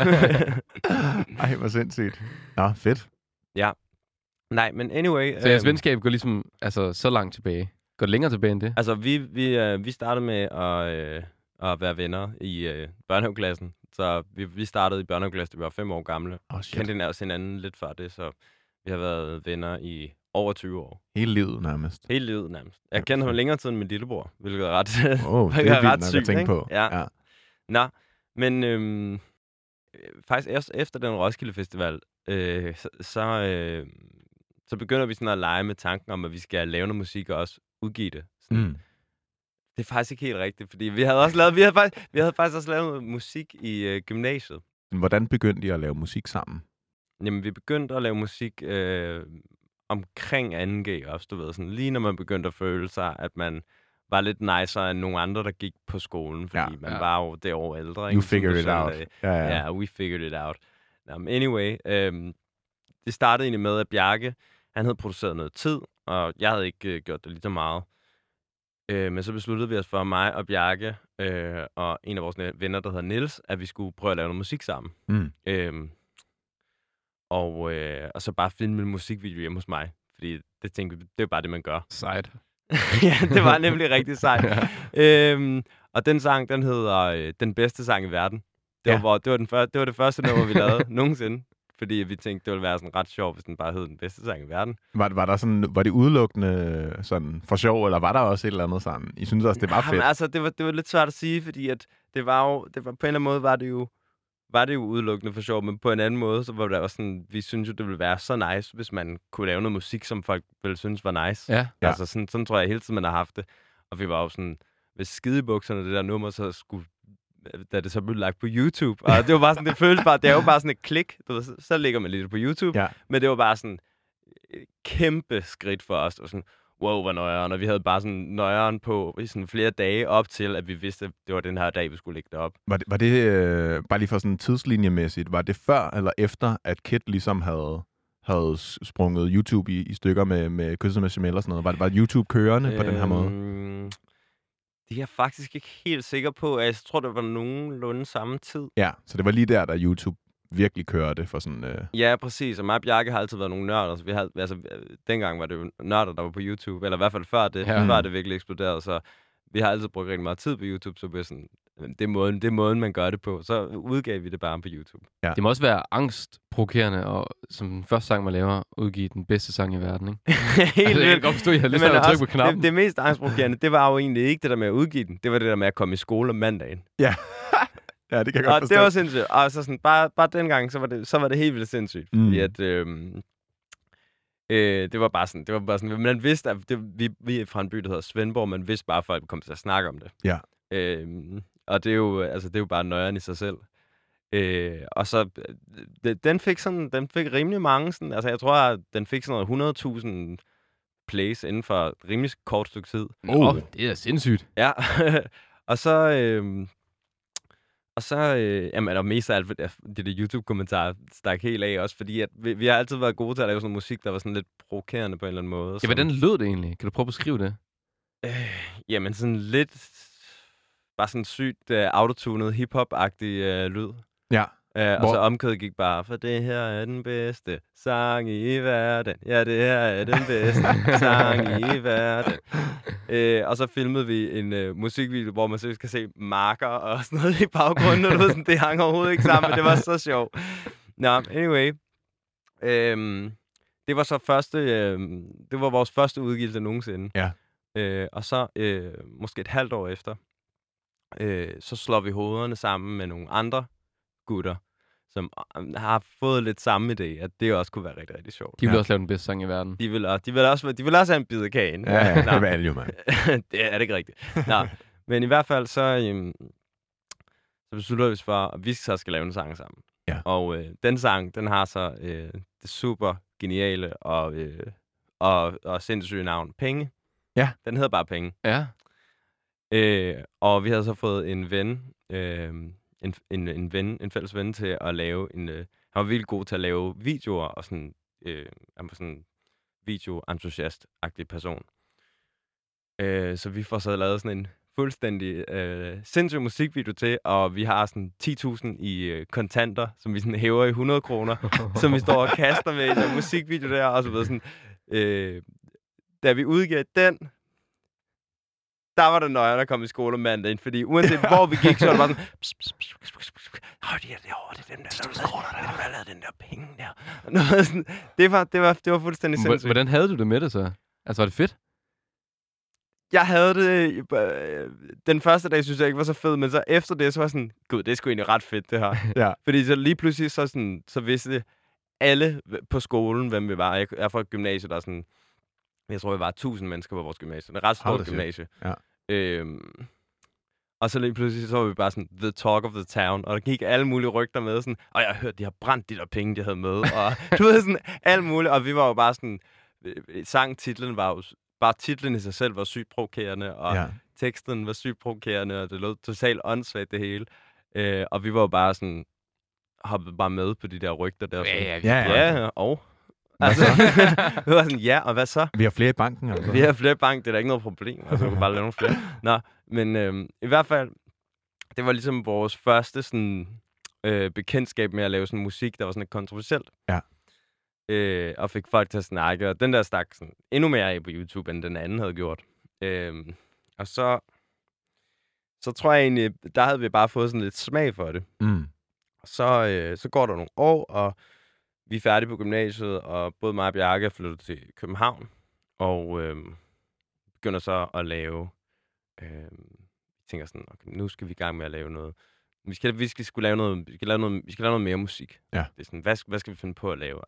Ej, hvor sindssygt. Nå, fedt. Ja. Nej, men anyway. Så jeres øhm, venskab går ligesom altså, så langt tilbage. Går det længere tilbage end det? Altså, vi, vi, øh, vi startede med at, øh, at være venner i øh, børnehaveklassen. Så vi, vi startede i børnehaveklassen, vi var fem år gamle. Oh, shit. Kendte også hinanden lidt før det, så vi har været venner i over tyve år. Hele livet nærmest. Hele livet nærmest. Jeg Ja, kendte ham fedt. længere tid end min lillebror, hvilket er ret, Åh, det hvilket er vildt nok sygt, at tænke ikke? på. Ja. Nå, men øhm, øh, faktisk også efter den Roskilde Festival, øh, så, så, øh, så begynder vi sådan at lege med tanken om, at vi skal lave noget musik og også udgive det. Sådan, Mm. Det er faktisk ikke helt rigtigt, fordi vi havde også lavet, vi havde faktisk, vi havde faktisk også lavet noget musik i øh, gymnasiet. Hvordan begyndte I at lave musik sammen? Jamen, vi begyndte at lave musik øh, omkring anden G også, du ved. Sådan, lige når man begyndte at føle sig, at man var lidt nicer end nogle andre, der gik på skolen, fordi Ja, man ja. var jo det år ældre. You ikke? Som figured du it selv out. sagde. Ja, ja. Ja, yeah, we figured it out. Um, anyway, øhm, det startede egentlig med, at Bjarke, han havde produceret noget tid, og jeg havde ikke øh, gjort det lige så meget. Øh, men så besluttede vi os for mig og Bjarke, øh, og en af vores venner, der hedder Niels, at vi skulle prøve at lave noget musik sammen. Mm. Øhm, og, øh, og så bare filme en musikvideo hjemme hos mig. Fordi det tænkte vi, det er bare det, man gør. Sejt. Ja, det var nemlig rigtig sejt. øhm, og den sang, den hedder øh, Den bedste sang i verden. Det, Ja. var, hvor, det, var den før, det var det første nummer, vi lavede nogensinde. Fordi vi tænkte, det ville være sådan ret sjovt, hvis den bare hed Den bedste sang i verden. Var, var, der sådan, var det udelukkende sådan for sjov, eller var der også et eller andet sådan? I synes også, det var fedt? Jamen, altså, det var, det var lidt svært at sige, fordi at det var jo, det var, på en eller anden måde var det jo, var det jo udelukkende for sjov, men på en anden måde, så var det også sådan, vi synes jo, det ville være så nice, hvis man kunne lave noget musik, som folk ville synes var nice. Ja. Ja. Altså, sådan, sådan tror jeg hele tiden, man har haft det. Og vi var jo sådan, hvis skidebukserne, det der nummer, så skulle, da det så blev lagt på YouTube. Og det var bare sådan, det føltes bare, det er jo bare sådan et klik. Du ved, så, så ligger man lidt på YouTube. Ja. Men det var bare sådan et kæmpe skridt for os. Og sådan, wow, hvor nøjeren. Og vi havde bare sådan nøjeren på i sådan flere dage op til, at vi vidste, at det var den her dag, vi skulle lægge det op. Var det, var det øh, bare lige for sådan tidslinjemæssigt, var det før eller efter, at Kid ligesom havde, havde s- sprunget YouTube i, i stykker med, med Kysset med Jamel og sådan noget? Var, det, var YouTube kørende på den her måde? Øhm, Det er jeg faktisk ikke helt sikker på. Jeg tror, det var nogenlunde samme tid. Ja, så det var lige der, da YouTube virkelig kørte for sådan... Øh... Ja, præcis. Og mig og Bjarke har altid været nogle nørder. Så vi havde, altså, dengang var det jo nørder, der var på YouTube. Eller i hvert fald før det, Ja. ja. før det virkelig eksploderede. Så vi har altid brugt rigtig meget tid på YouTube. Så vi er sådan, det er, måden, det er måden, man gør det på. Så udgav vi det bare på YouTube. Det må også være angstprovokerende, og som den første sang, man laver, udgive den bedste sang i verden, ikke? Helt Altså, jeg kan vildt. godt forstå, at jeg har lyst Men til at trykke også, på knappen. det, det mest angstprovokerende, det var jo egentlig ikke det der med at udgive den. Det var det der med at komme i skole om mandagen. Ja. Ja, det kan jeg godt Og forstå. det var sindssygt. Og så sådan, bare, bare dengang, så var det, så var det helt vildt sindssygt. Mm. Fordi at, øhm, øh, det var bare sådan, det var bare sådan, man vidste, at det, vi, vi er fra en by, der hedder Svendborg, man vidste bare, at folk kom til at snakke om det. Ja. Øhm, og det er jo, altså, det er jo bare nøjeren i sig selv. Øh, og så, øh, den fik sådan, den fik rimelig mange, sådan, altså jeg tror, at den fik sådan noget hundrede tusind plays inden for et rimelig kort stykke tid. Åh, oh, det er sindssygt. Ja, og så, øh, og så, øh, jamen, og mest af alt, det, det der YouTube-kommentar stak helt af også, fordi at vi, vi har altid været gode til at lave sådan musik, der var sådan lidt provokerende på en eller anden måde. Ja, som, hvordan lød det egentlig? Kan du prøve at beskrive det? Øh, jamen, sådan lidt, bare sådan sygt uh, autotunet hip-hop-agtig uh, lyd. Ja. Uh, og Hvor- så omkødet gik bare, for det her er den bedste sang i verden. Ja, det her er den bedste sang i verden. Uh, og så filmede vi en uh, musikvideo, hvor man seriøst kan se marker og sådan noget i baggrunden, og du ved, sådan, det hang overhovedet ikke sammen, men det var så sjovt. Nå, anyway. Um, det var så første, um, det var vores første udgivelse nogensinde. Ja. Uh, og så uh, måske et halvt år efter, uh, så slår vi hovederne sammen med nogle andre gutter, som øh, har fået lidt samme idé, at det også kunne være rigtig, rigtig sjovt. De vil Ja. også lave den bedste sang i verden. De vil, også, de vil, også, de vil også have en bid af kagen. Ja, ja, Nå, det var alle jo, mand. det er det ikke rigtigt. Nå, men i hvert fald så, øhm, så beslutter vi os for, at vi så skal lave en sang sammen. Ja. Og øh, den sang, den har så øh, det super geniale og, øh, og, og sindssyge navn, Penge. Ja. Den hedder bare Penge. Ja. Øh, og vi havde så fået en ven, øh, en, en, en ven, en fælles ven til at lave en... Øh, han var virkelig god til at lave videoer, og sådan, øh, han var sådan en video-entusiast-agtig person. Øh, så vi får så lavet sådan en fuldstændig øh, sindssyg musikvideo til, og vi har sådan ti tusind i øh, kontanter, som vi sådan hæver i hundrede kroner, som vi står og kaster med i den musikvideo der, og så videre sådan... Øh, da vi udgav den, der var det nøjere, der kom i skole om mandagen, fordi uanset hvor vi gik, så var det bare sådan... Pss, pss, pss, pss, pss, pss. Åh, det er derovre, det er dem der, der, der, der, der har lavet den der penge der. Noget sådan, det, var, det, var, det var fuldstændig sindssygt. Hvordan havde du det med det så? Altså, var det fedt? Jeg havde det... Øh, den første dag synes jeg ikke var så fed, men så efter det, så var jeg sådan... Gud, det er sgu egentlig ret fedt, det her. Ja. Fordi så lige pludselig, så, sådan, så vidste alle på skolen, hvem vi var. Jeg er fra gymnasiet, der er sådan... Jeg tror, vi var tusind mennesker på vores gymnasie. Det er ret stort gymnasie. Ja. Øhm, og så lige pludselig, så var vi bare sådan, the talk of the town. Og der gik alle mulige rygter med, sådan, og jeg har hørt, de har brændt de der penge, de havde med. Og du ved, sådan, alt muligt. Og vi var jo bare sådan, sangtitlen var jo, bare titlen i sig selv var sygt provokerende, og ja. teksten var sygt provokerende, og det lød totalt åndssvagt det hele. Øh, og vi var jo bare sådan, hoppede bare med på de der rygter der. Ja, ja, ja, ja, ja, og... Altså, det var sådan, ja, og hvad så? Vi har flere i banken, altså. Vi har flere i banken, det er da ikke noget problem. Altså, vi kan bare lave nogle flere. Nå, men øhm, i hvert fald, det var ligesom vores første sådan, øh, bekendtskab med at lave sådan musik, der var sådan lidt kontroversielt. Ja. Øh, og fik folk til at snakke, og den der stak sådan, endnu mere af på YouTube, end den anden havde gjort. Øh, og så, så tror jeg egentlig, der havde vi bare fået sådan lidt smag for det. Mm. Så, øh, så går der nogle år, og vi er færdige på gymnasiet, og både mig og Bjarke er flyttet til København, og øh, begynder så at lave... Øh, jeg tænker sådan, okay, nu skal vi i gang med at lave noget. Vi skal, vi skal, skulle lave noget, vi skal lave noget, vi skal lave noget mere musik. Ja. Det er sådan, hvad, hvad skal vi finde på at lave?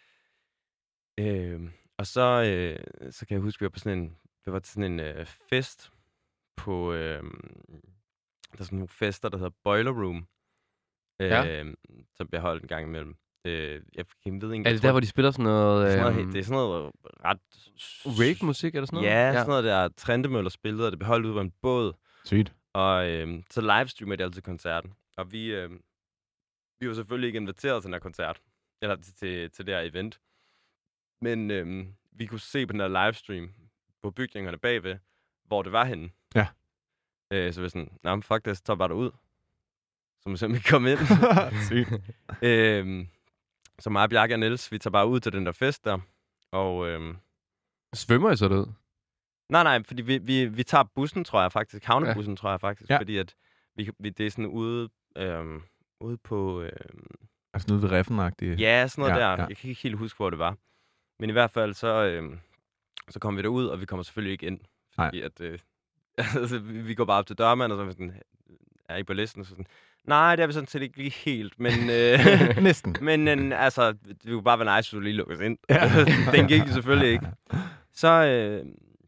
Øh, og så, øh, så kan jeg huske, at vi var på sådan en, vi var til sådan en øh, fest på... Øh, der er sådan nogle fester, der hedder Boiler Room, øh, ja. som bliver holdt en gang imellem. Øh, jeg ved ikke, er det der, hvor de spiller sådan noget... Det er sådan noget, øhm, det er sådan noget ret... rave-musik, eller sådan noget? Ja, sådan noget der Trentemøller spillede, og det blev holdt ud på en båd. Sygt. Og øh, så livestreamer de altid koncerten. Og vi, øh, vi var selvfølgelig ikke inviteret til den her koncert. Eller til, til, til det her event. Men øh, vi kunne se på den her livestream på bygningerne bagved, hvor det var henne. Ja. Øh, så vi sådan, nej, nah, fuck det, så tager bare derud. Så må vi simpelthen komme ind. Sygt. øh, Så mig, Bjarke og Niels, vi tager bare ud til den der fest der, og... Øhm... Svømmer I så det ud? Nej, nej, fordi vi, vi, vi tager bussen, tror jeg faktisk. Havnebussen, ja. tror jeg faktisk, ja. fordi at vi, vi, det er sådan ude, øhm, ude på... Øhm... Altså noget ved Reffen-agtigt? Ja, sådan noget ja, der. Ja. Jeg kan ikke helt huske, hvor det var. Men i hvert fald, så, øhm, så kommer vi derud, og vi kommer selvfølgelig ikke ind. Fordi nej. at... Øh, altså, vi går bare op til dørmanden, og så er vi sådan... Er I på listen? Så sådan... Nej, det er vi sådan set ikke lige helt, men... Øh, Næsten. Men øh, altså, det kunne bare være nice, hvis du lige lukkes ind. Ja. Den gik selvfølgelig ikke. Så, øh,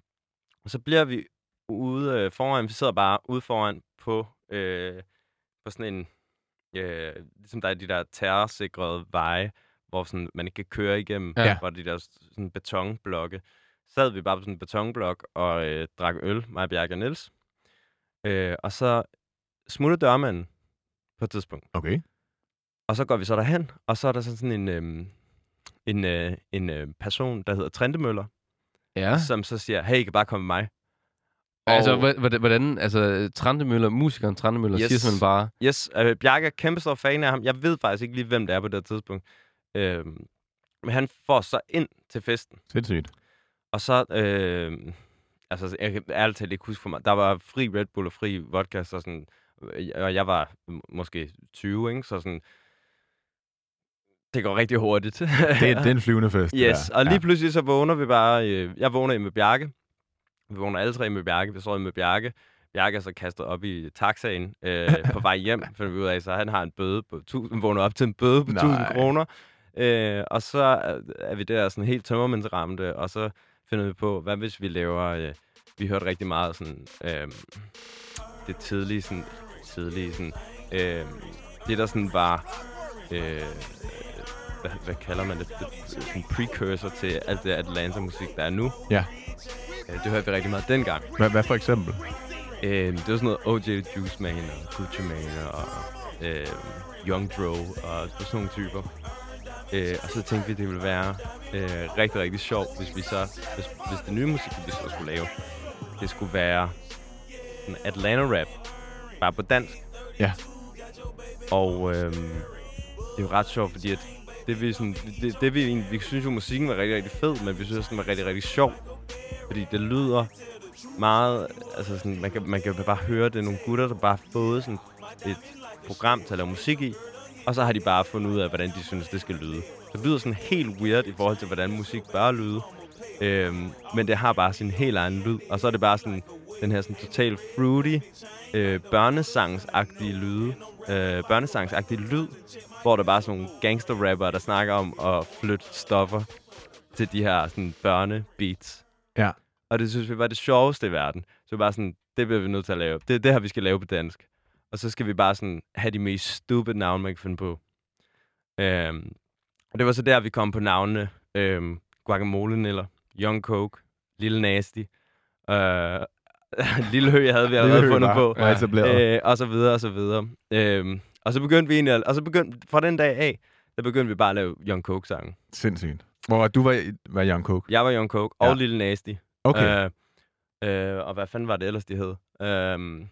så bliver vi ude øh, foran, vi sidder bare ude foran på, øh, på sådan en... Øh, ligesom der er de der terrorsikrede veje, hvor sådan, man ikke kan køre igennem, ja. hvor de der sådan betonblokke. Så sad vi bare på sådan en betonblok og øh, drak øl, mig, Bjarke og Niels. Øh, og så smutter dørmanden på et tidspunkt. Okay. Og så går vi så derhen, og så er der sådan en, øhm, en, øh, en øh, person, der hedder Trentemøller, ja. som så siger, hey, I kan bare komme med mig. Og... Altså, hvordan, altså, Trentemøller, musikeren Trentemøller, yes. siger simpelthen bare... Yes, øh, Bjarke er kæmpe stor fan af ham. Jeg ved faktisk ikke lige, hvem det er på det tidspunkt. Øhm, men han får så ind til festen. Sindssygt. Og så, øh, altså, jeg kan ærligt talt ikke huske for mig, der var fri Red Bull og fri vodka, så sådan... Og jeg var måske tyve, ikke? Så sådan... Det går rigtig hurtigt. det, det er en flyvende fest. Yes, og lige ja. pludselig så vågner vi bare... Øh, jeg vågner med Bjarke. Vi vågner alle tre med Bjarke. Vi står med Bjarke. Bjarke er så kastet op i taxaen øh, på vej hjem, finder vi ud af, så han har en bøde på tusind, vågner op til en bøde på tusind kroner. Øh, og så er vi der sådan helt tømmermændsramte, og så finder vi på, hvad hvis vi laver... Øh, vi hørte rigtig meget sådan... Øh, det tidlige sådan... tidlige sådan... Øh, det der sådan var... Øh, hvad, hvad kalder man det? det sådan precursor til alt det Atlanta-musik, der er nu. Ja. Øh, det hørte vi rigtig meget dengang. Hvad, hvad for eksempel? Øh, det var sådan noget O J Juice Man og Gucci Mane og øh, Young Dro og sådan nogle typer. Øh, og så tænkte vi, det ville være øh, rigtig, rigtig sjovt, hvis vi så, hvis, hvis det nye musik, vi så skulle lave, det skulle være en Atlanta-rap, bare på dansk. Ja. Og øh, det er jo ret sjovt, fordi at det vi sådan, det, det vi egentlig, vi synes jo, musikken var rigtig, rigtig fed, men vi synes også, den var rigtig, rigtig sjov. Fordi det lyder meget, altså sådan, man kan, man kan bare høre, det er nogle gutter, der bare har fået sådan et program til at lave musik i, og så har de bare fundet ud af, hvordan de synes, det skal lyde. Det lyder sådan helt weird i forhold til, hvordan musik bør lyde, øhm, men det har bare sin helt egen lyd, og så er det bare sådan den her sådan total fruity, øh, børnesangsagtige lyde, øh, børnesangsagtige lyd, hvor der bare er sådan nogle gangster-rappere, der snakker om at flytte stoffer til de her sådan børnebeats. Ja. Og det synes vi var det sjoveste i verden. Så vi bare sådan, det bliver vi nødt til at lave. Det er det her, vi skal lave på dansk. Og så skal vi bare sådan have de mest stupid navne, man kan finde på. Øhm, og det var så der, vi kom på navnene. Øhm, Guacamole eller Young Coke, Lille Nasty. Øh, Lille Høg havde vi allerede fundet på. Ja. Øh, og så videre, og så videre. Øhm, og så begyndte vi egentlig, og så begyndte, fra den dag af, der begyndte vi bare at lave Young Coke-sange. Sindssygt. Hvor du var, var Young Coke? Jeg var Young Coke og Ja. Lille Nasty. Okay. Øh, øh, og hvad fanden var det ellers, de hed? Øh,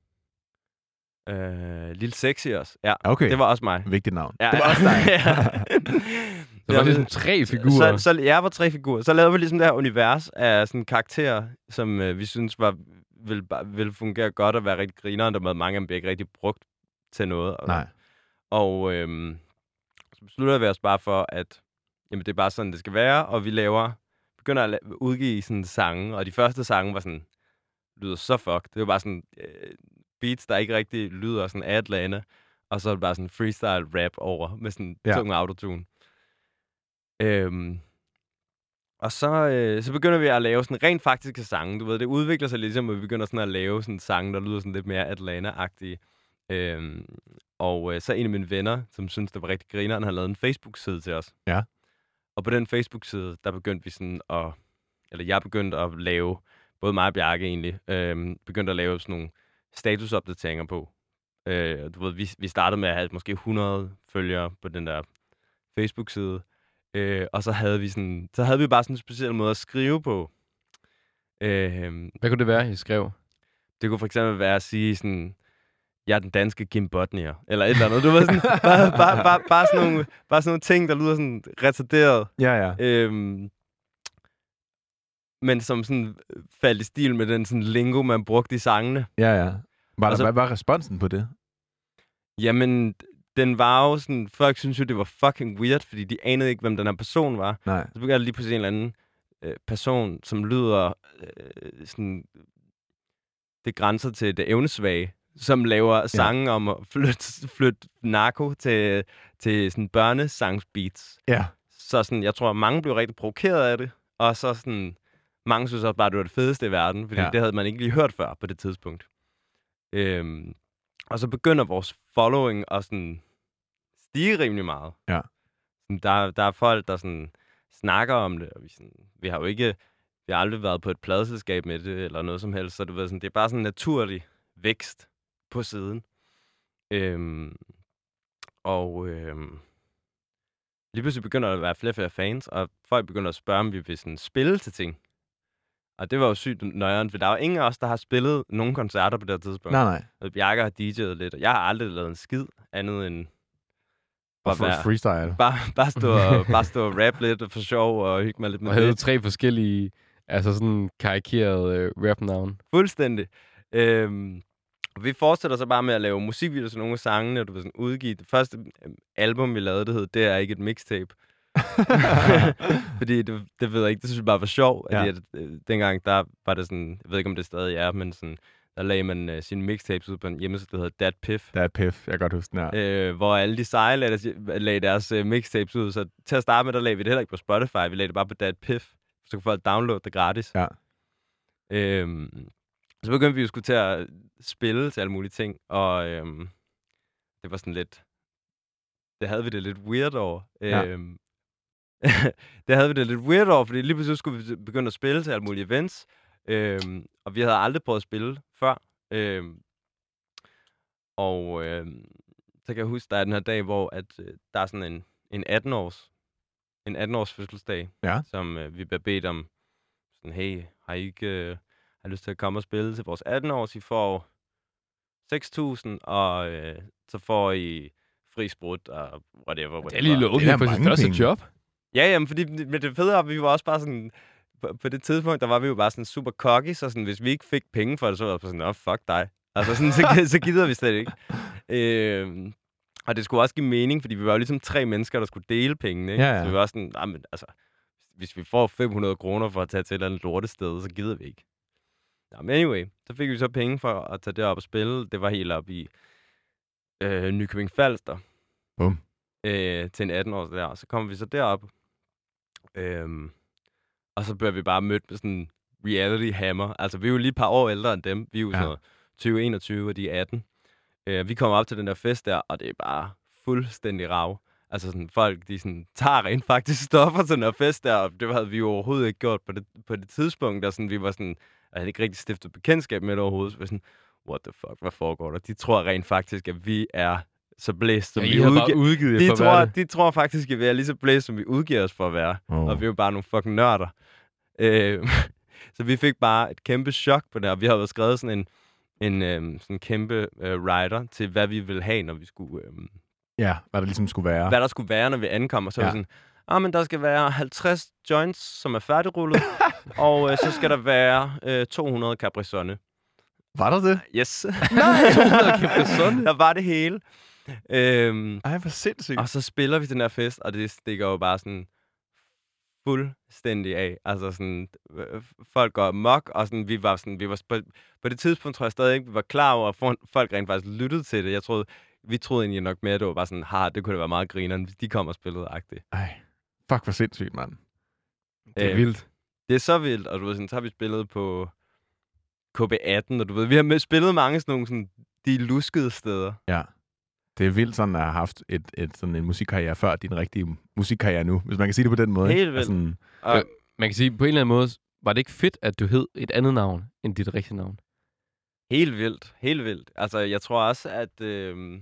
øh, Lille Sexy også. Ja, Okay. det var også mig. Vigtigt navn. Ja, Det var også dig. Så var det ligesom tre figurer. Så, så jeg var tre figurer. Så lavede vi ligesom det her univers af sådan karakterer, som øh, vi synes var, ville, bare- ville fungere godt og være rigtig grineren, der med mange af dem bliver ikke rigtig brugt til noget. Og, Nej. Og øhm, så beslutter vi os bare for, at jamen, det er bare sådan, det skal være, og vi laver, begynder at la- udgive sådan sange, og de første sange var sådan, lyder så fuck. Det var bare sådan øh, beats, der ikke rigtig lyder sådan af Atlanta, og så er det bare sådan freestyle rap over med sådan Ja. ja. tung autotune. Øhm, og så, øh, så begynder vi at lave sådan rent faktiske sange. Du ved, det udvikler sig ligesom, at vi begynder sådan at lave sådan sange, der lyder sådan lidt mere Atlanta-agtige. Øhm, og øh, så en af mine venner, som synes det var rigtig grineren, han lavede en Facebook-side til os. Ja. Og på den Facebook-side, der begyndte vi sådan at, eller jeg begyndte at lave, både mig og Bjarke egentlig, øhm, begyndte at lave sådan nogle statusopdateringer på. Øh, du ved, vi, vi startede med at have måske hundrede følgere på den der Facebook-side. Øh, og så havde vi sådan, så havde vi bare sådan en speciel måde at skrive på. Øh, Hvad kunne det være, I skrev? det kunne for eksempel være at sige sådan, jeg er den danske Kim Bodnia, eller et eller andet. Du ved sådan, bare, bare, bare, bare, sådan nogle, bare sådan nogle ting, der lyder sådan retarderet. Ja, ja. Øhm, men som sådan faldt i stil med den sådan lingo, man brugte i sangene. Ja, ja. Var der, så- hvad var responsen på det? Jamen, den var jo sådan, folk synes jo, det var fucking weird, fordi de anede ikke, hvem den her person var. Nej. Så begyndte der lige pludselig en eller anden øh, person, som lyder øh, sådan, det grænser til det evnesvage, som laver sange om at flytte, flytte narko til, til sådan børnesangsbeats. Ja. Så sådan, jeg tror, at mange blev rigtig provokeret af det, og så sådan, mange synes også bare, det var det fedeste i verden, fordi Ja. ja. det havde man ikke lige hørt før på det tidspunkt. Øhm, og så begynder vores following at sådan stige rimelig meget. Ja. Sådan, der, der er folk, der sådan snakker om det, og vi, sådan, vi har jo ikke, vi har aldrig været på et pladeselskab med det, eller noget som helst, så du ved, sådan, det er bare sådan en naturlig vækst på siden. Øhm, og øhm, lige pludselig begynder der at være flere og flere fans, og folk begynder at spørge, om vi vil sådan spille til ting. Og det var jo sygt nøjeren, for der var ingen af os, der har spillet nogen koncerter på det her tidspunkt. Nej, nej. Og Bjarke har D J'et lidt, og jeg har aldrig lavet en skid andet end Og bare, for være, freestyle. bare, bare, stå og, bare stå og rap lidt for sjov og hygge mig lidt med Og havde det. tre forskellige, altså sådan karikerede øh, rap-navn. Fuldstændig. Øhm, vi fortsætter så bare med at lave musikvideoer til nogle af sangene, og du vil sådan udgive. Det første øhm, album, vi lavede, det hed Det er ikke et mixtape. Fordi det, det ved jeg ikke, det synes jeg bare var sjovt. Ja. Ja. At, øh, dengang, der var det sådan, jeg ved ikke, om det stadig er, men sådan, der lagde man øh, sine mixtapes ud på en hjemmeside, der hedder Datpiff. Der er pif. Jeg kan godt huske den her. Øh, hvor alle de seje lagde deres, lagde deres øh, mixtapes ud. Så til at starte med, der lagde vi det heller ikke på Spotify. Vi lagde det bare på Datpiff. Så kunne folk downloade det gratis. Ja. Øhm, så begyndte vi jo skulle til at spille til alle mulige ting. Og øhm, det var sådan lidt... Det havde vi det lidt weird over. Ja. Øhm, det havde vi det lidt weird over, fordi lige pludselig skulle vi begynde at spille til alle mulige events. Øhm, og vi havde aldrig prøvet at spille før. Øhm, og øh, så kan jeg huske, der er den her dag, hvor at, øh, der er sådan en, en atten-års en atten-års fødselsdag, Ja. som øh, vi bliver bedt om, sådan, hey, har I ikke øh, har lyst til at komme og spille til vores atten-års? I får seks tusind, og øh, så får I fri sprut og whatever. Det er lige Det er lovligt for mange sit første penge. job. Ja, jamen, fordi med det fede er, at vi var også bare sådan, på, på det tidspunkt, der var vi jo bare sådan super cocky, så sådan, hvis vi ikke fik penge for det, så var det sådan, åh, oh, fuck dig. Altså sådan, så, så gider vi slet ikke. Øh, og det skulle også give mening, fordi vi var jo ligesom tre mennesker, der skulle dele pengene, ikke? Ja, ja. Så vi var sådan, nej, men altså, hvis vi får fem hundrede kroner for at tage til et eller andet lortested, så gider vi ikke. Nå, men anyway, så fik vi så penge for at tage derop og spille. Det var helt op i øh, Nykøbing Falster. Bum. Øh, til en atten-års der. Og så kommer vi så derop. Øhm, og så bliver vi bare mødt med sådan en reality hammer. Altså, vi er jo lige et par år ældre end dem. Vi er jo Ja. sådan noget tyve enogtyve, og de er atten. Øh, vi kommer op til den der fest der, og det er bare fuldstændig rav. Altså sådan, folk, de sådan, tager rent faktisk stoffer til den her fest der, og det havde vi jo overhovedet ikke gjort på det, på det tidspunkt, der sådan, vi var sådan, jeg havde ikke rigtig stiftet bekendtskab med det overhovedet, så vi var sådan, what the fuck, hvad foregår der? De tror rent faktisk, at vi er så blæst, som Ja, vi I havde udgiver. bare udgivet jer De for at tror, være det. de tror faktisk, at vi er lige så blæst, som vi udgiver os for at være. Oh. Og vi er jo bare nogle fucking nørder. Øh, så vi fik bare et kæmpe chok på det, og vi havde jo skrevet sådan en, en øh, sådan kæmpe øh, rider til, hvad vi ville have, når vi skulle... Øh, Ja, hvad der ligesom skulle være. hvad der skulle være, når vi ankom. Og så Ja. var vi sådan, ah, men der skal være halvtreds joints, som er færdigrullet, og øh, så skal der være øh, to hundrede Capri-Sonne. Var der det? Yes. to hundrede Capri-Sonne? Der var det hele. Øhm, Ej, hvor sindssygt. og så spiller vi den her fest, og det stikker jo bare sådan fuldstændig af. Altså sådan, øh, folk går amok, og sådan, vi var sådan, vi var på, på det tidspunkt, tror jeg stadig ikke, vi var klar over, at folk rent faktisk lyttede til det. Jeg troede, vi troede egentlig nok mere, at det var bare sådan, ha, det kunne da være meget grineren, hvis de kom og spillede agtigt. Ej, fuck, hvor sindssygt, mand. Det er Øh, vildt. Det er så vildt, og du ved, sådan, så har vi spillet på K B atten, og du ved, vi har med- spillet mange sådan nogle sådan, de luskede steder. Ja. Det er vildt sådan at have haft et, et, sådan en musikkarriere før din rigtige musikkarriere nu, hvis man kan sige det på den måde. Helt ikke? vildt. Sådan, Og, Øh, Man kan sige, på en eller anden måde, var det ikke fedt, at du hed et andet navn, end dit rigtige navn? helt vildt, helt vildt. Altså, jeg tror også, at øh,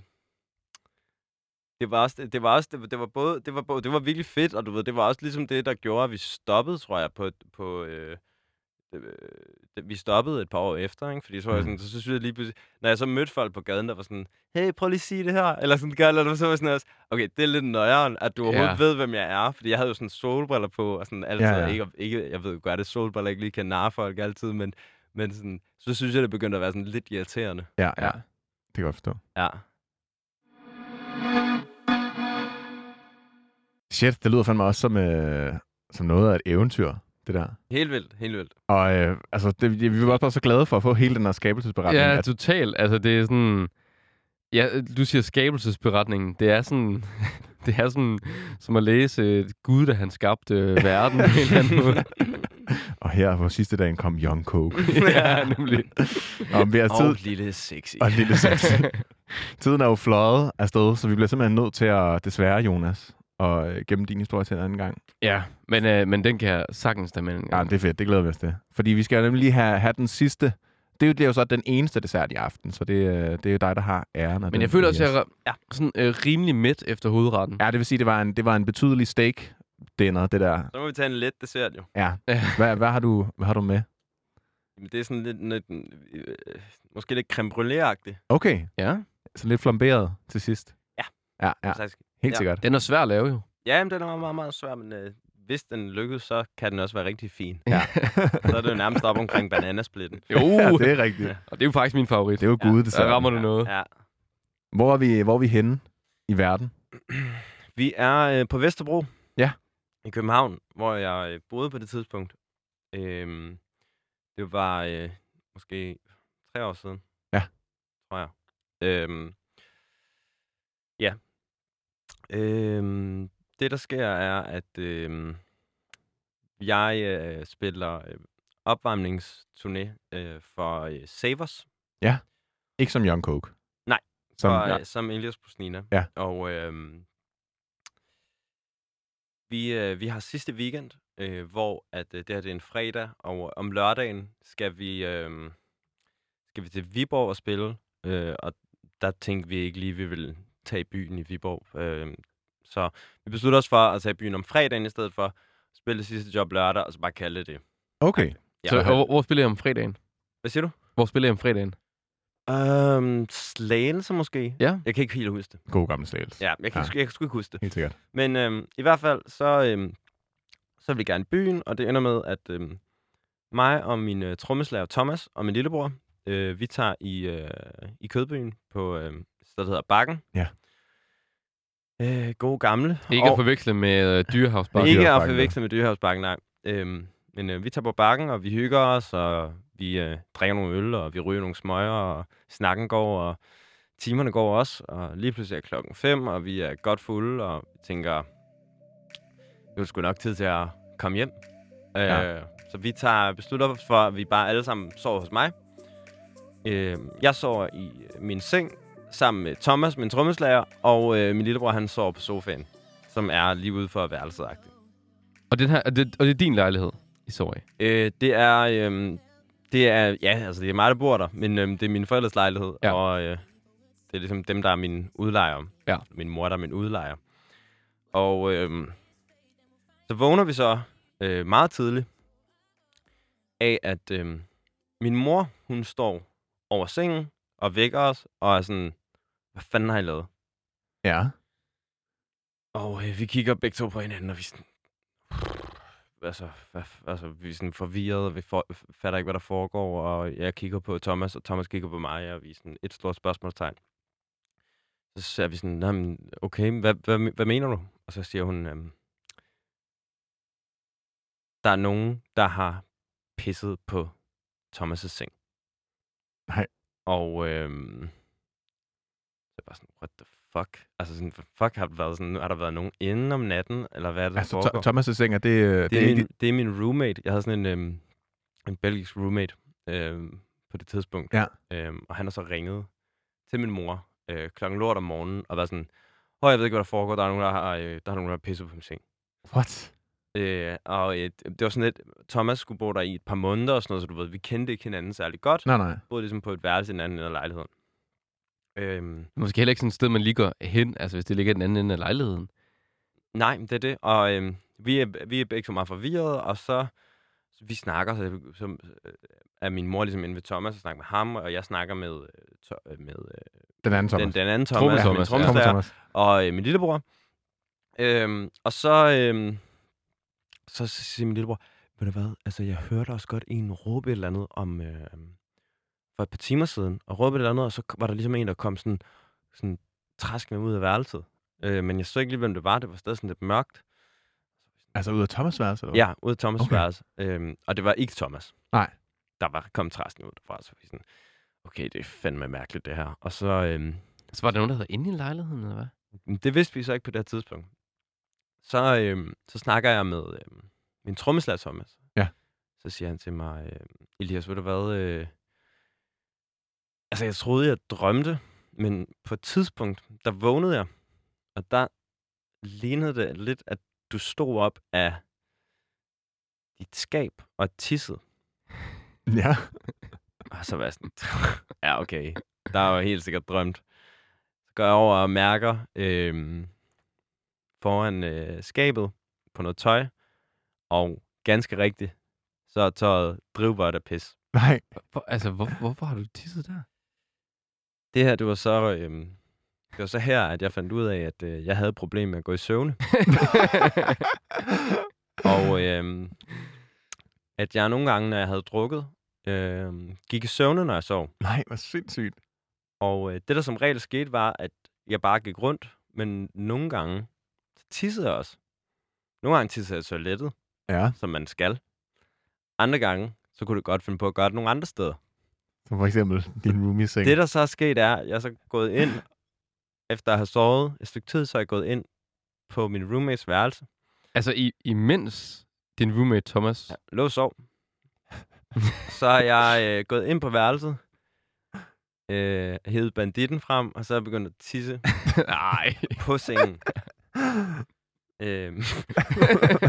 det var også, det var også, det var, det var både, det var både, det var virkelig fedt, og du ved, det var også ligesom det, der gjorde, at vi stoppede, tror jeg, på, på øh, øh, det, vi stoppede et par år efter, ikke? Fordi så, var jeg sådan, så, så synes jeg lige pludselig, når jeg så mødte folk på gaden, der var sådan, hey, prøv lige at sige det her, eller sådan, eller så var jeg sådan også, okay, det er lidt nøjeren, at du overhovedet Ja. ved, hvem jeg er, fordi jeg havde jo sådan solbriller på, og sådan altid, Ja, ja. Ikke, ikke, jeg ved godt, at solbriller ikke lige kan narre folk altid, men, men sådan, så synes jeg, det begyndte at være sådan lidt irriterende. ja, ja, Ja. det kan jeg godt forstå. Ja. Shit, det lyder fandme også som, øh, som noget af et eventyr, det der. Helt vildt, helt vildt. Og øh, altså, det, vi var også bare så glade for at få hele den her skabelsesberetning. Ja, at, totalt. Altså, det er sådan... Ja, du siger skabelsesberetningen. Det er sådan... Det er sådan, som at læse et Gud, da han skabte øh, verden på en eller anden måde. og her på sidste dagen kom Young Coke. Ja, nemlig. og vi har tid, Og lille sexy. og en lille sex. Tiden er jo fløjet afsted, så vi bliver simpelthen nødt til at, desværre, Jonas, og øh, gemme din historie til en anden gang. Ja, men, øh, men den kan jeg sagtens tage med en Ja, gang. det er fedt. Det glæder vi os til. Fordi vi skal jo nemlig lige have, have den sidste. Det er, jo, det er jo så den eneste dessert i aften, så det, øh, det er jo dig, der har æren. Men jeg føler også, at jeg er Ja. sådan, øh, rimelig mæt efter hovedretten. Ja, det vil sige, det var en, det var en betydelig steak dinner, det der. Så må vi tage en let dessert, jo. Ja. Ja. Hvad, hvad, har, du, hvad har du med? Men det er sådan lidt, lidt øh, måske lidt creme brûlée-agtigt. Okay, Ja, så lidt flamberet til sidst. Ja. Ja, ja. Faktisk. Helt Ja. sikkert. den er svær at lave jo. Ja, men den er meget, meget, meget svær, men øh, hvis den lykkes, så kan den også være rigtig fin. Ja. Så er det jo nærmest op omkring bananasplitten. Jo, ja, det er rigtigt. ja. Og det er jo faktisk min favorit. Det er jo Ja. gud, Der dessert. rammer du noget. Ja. Hvor er vi, hvor er vi henne i verden? Vi er øh, på Vesterbro. Ja. I København, hvor jeg øh, boede på det tidspunkt. Øhm, det var øh, måske tre år siden. Ja. Tror jeg. Øhm, ja. Øhm, det, der sker, er, at øh, jeg øh, spiller øh, opvarmningsturné øh, for øh, Savers. Ikke som Young Coke. Nej. Som, og, ja. ja. som Elias Pusnina. Ja. Og øh, vi, øh, vi har sidste weekend, øh, hvor at, øh, det her det er en fredag, og om lørdagen skal vi, øh, skal vi til Viborg og spille. Øh, og der tænkte vi ikke lige, at vi ville tage i byen i Viborg. Øh, så vi besluttede os for at tage i byen om fredagen i stedet for. Spille det sidste job lørdag, og så bare kalde det det. Okay. Ja. Så hvor, hvor spiller I om fredagen? Hvad siger du? Hvor spiller I om fredagen? Øhm, Slagelse måske? Ja. Jeg kan ikke helt huske det. God gammel slagelse. Ja, jeg kan, Ja. ja. jeg kan sgu ikke huske det. Helt sikkert. Men øhm, i hvert fald, så, øhm, så vil vi gerne i byen, og det ender med, at øhm, mig og min øh, trommeslager Thomas og min lillebror, øh, vi tager i, øh, i Kødbyen på øh, et sted, der hedder Bakken. Ja. Øh, gode gamle. Ikke at forveksle med uh, Dyrehavsbakken. Ikke at Dyrehavsbakken, forveksle med Dyrehavsbakken, nej. Øhm, men øh, vi tager på Bakken, og vi hygger os, og vi øh, drikker nogle øl, og vi ryger nogle smøger, og snakken går, og timerne går også. Og lige pludselig er klokken fem, og vi er godt fulde, og vi tænker, nu er sgu nok tid til at komme hjem. Ja. Øh, så vi tager beslutter os for, at vi bare alle sammen sover hos mig. Øh, jeg sover i min seng, sammen med Thomas, min trommeslager, og øh, min lillebror, han sover på sofaen, som er lige ude for værelset-agtigt. Og, den her, og, det, og det er din lejlighed, I sover i? Øh, det er, øh, det er, ja, altså det er mig, der bor der, men øh, det er min forældres lejlighed, Ja. og øh, det er ligesom dem, der er min udlejer. Ja. Min mor, der er min udlejer. Og øh, så vågner vi så øh, meget tidligt af, at øh, min mor, hun står over sengen og vækker os, og er sådan, hvad fanden har I lavet? Ja. Og øh, vi kigger begge to på hinanden, og vi er sådan, altså, hvad, altså, vi er sådan forvirrede, og vi for, fatter ikke, hvad der foregår, og jeg kigger på Thomas, og Thomas kigger på mig, og vi er sådan et stort spørgsmålstegn. Så er vi sådan, "Nå, men okay, hvad, hvad, hvad mener du? Og så siger hun, øhm, der er nogen, der har pisset på Thomas' seng. Nej. Og øhm, så er bare sådan, what the fuck? Altså sådan, hvad fuck har der været sådan, har der været nogen inde om natten, eller hvad er det, der Altså, foregår? to- Thomas' seng, er det... øh, Det det er, ikke... min, det er min roommate. Jeg havde sådan en, øhm, en belgisk roommate øhm, på det tidspunkt. Ja. Øhm, og han har så ringet til min mor øh, klokken lort om morgenen og været sådan, åh, jeg ved ikke, hvad der foregår. Der er nogen, der har, øh, der har nogen, der har pisset på min seng. What? Øh, og øh, det var sådan lidt, Thomas skulle bo der i et par måneder og sådan noget, så du ved, vi kendte ikke hinanden særlig godt. Nej, nej. Boede ligesom på et værelse i den anden ende af lejligheden. Øhm, Måske heller ikke sådan et sted, man lige går hen, altså hvis det ligger i den anden ende af lejligheden. Nej, det er det. Og øhm, vi, er, vi er begge så meget forvirrede, og så, så vi snakker, så, så øh, er min mor ligesom inde ved Thomas og snakker med ham, og jeg snakker med, øh, to, øh, med øh, Den anden Thomas. den, den anden Tromme Thomas, Thomas, min ja. Thomas, trommeslager, Thomas. og øh, min lillebror. Øhm, og så, øhm, så siger min lillebror, ved du hvad, altså jeg hørte også godt en råbe et eller andet om, øh, for et par timer siden, og råbe et eller andet, og så var der ligesom en, der kom sådan, sådan træsk med ud af værelset. Øh, men jeg så ikke lige, hvem det var. Det var stadig sådan lidt mørkt. Altså ud af Thomas' værelse, eller hvad? Ja, ud af Thomas' Okay. okay. værelse. Øhm, og det var ikke Thomas. Nej. Der var kommet træsken ud derfra, så var vi sådan, okay, det er fandme mærkeligt det her. Og så, øhm, Så var der nogen, der havde inde i lejligheden, eller hvad? det vidste vi så ikke på det her tidspunkt. Så, øhm, så snakker jeg med øhm, min trommeslager Thomas. Ja. Så siger han til mig, øhm, Elias, ved du hvad? Øh... Altså, jeg troede, jeg drømte, men på et tidspunkt, der vågnede jeg, og der lignede det lidt, at du stod op af dit skab og tissede. Ja. Og så var jeg sådan, ja, okay. Der var jo helt sikkert drømt. Så går jeg over og mærker øh, foran øh, skabet på noget tøj. Og ganske rigtigt, så er tøjet drivvådt af pis. Nej. Hvor, altså, hvor, hvorfor har du tisset der? Det her, det var så, øh, det var så her, at jeg fandt ud af, at øh, jeg havde et problem med at gå i søvne. Og øh, at jeg nogle gange, når jeg havde drukket, øh, gik i søvne, når jeg sov. Nej, hvor sindssygt. Og øh, det, der som regel skete, var, at jeg bare gik rundt. Men nogle gange, så tissede jeg også. Nogle gange tissede jeg i toilettet, Ja. som man skal. Andre gange, så kunne det godt finde på at gøre det nogle andre steder. Som for eksempel din roomie-seng. Det, der så er sket, er, at jeg er så gået ind, efter at have sovet et stykke tid, så er jeg gået ind på min roommates værelse. Altså, i, imens din roommate Thomas... Ja, lå og sov. Så er jeg øh, gået ind på værelset, øh, hævet banditten frem, og så er jeg begyndt at tisse Nej. på sengen. øhm.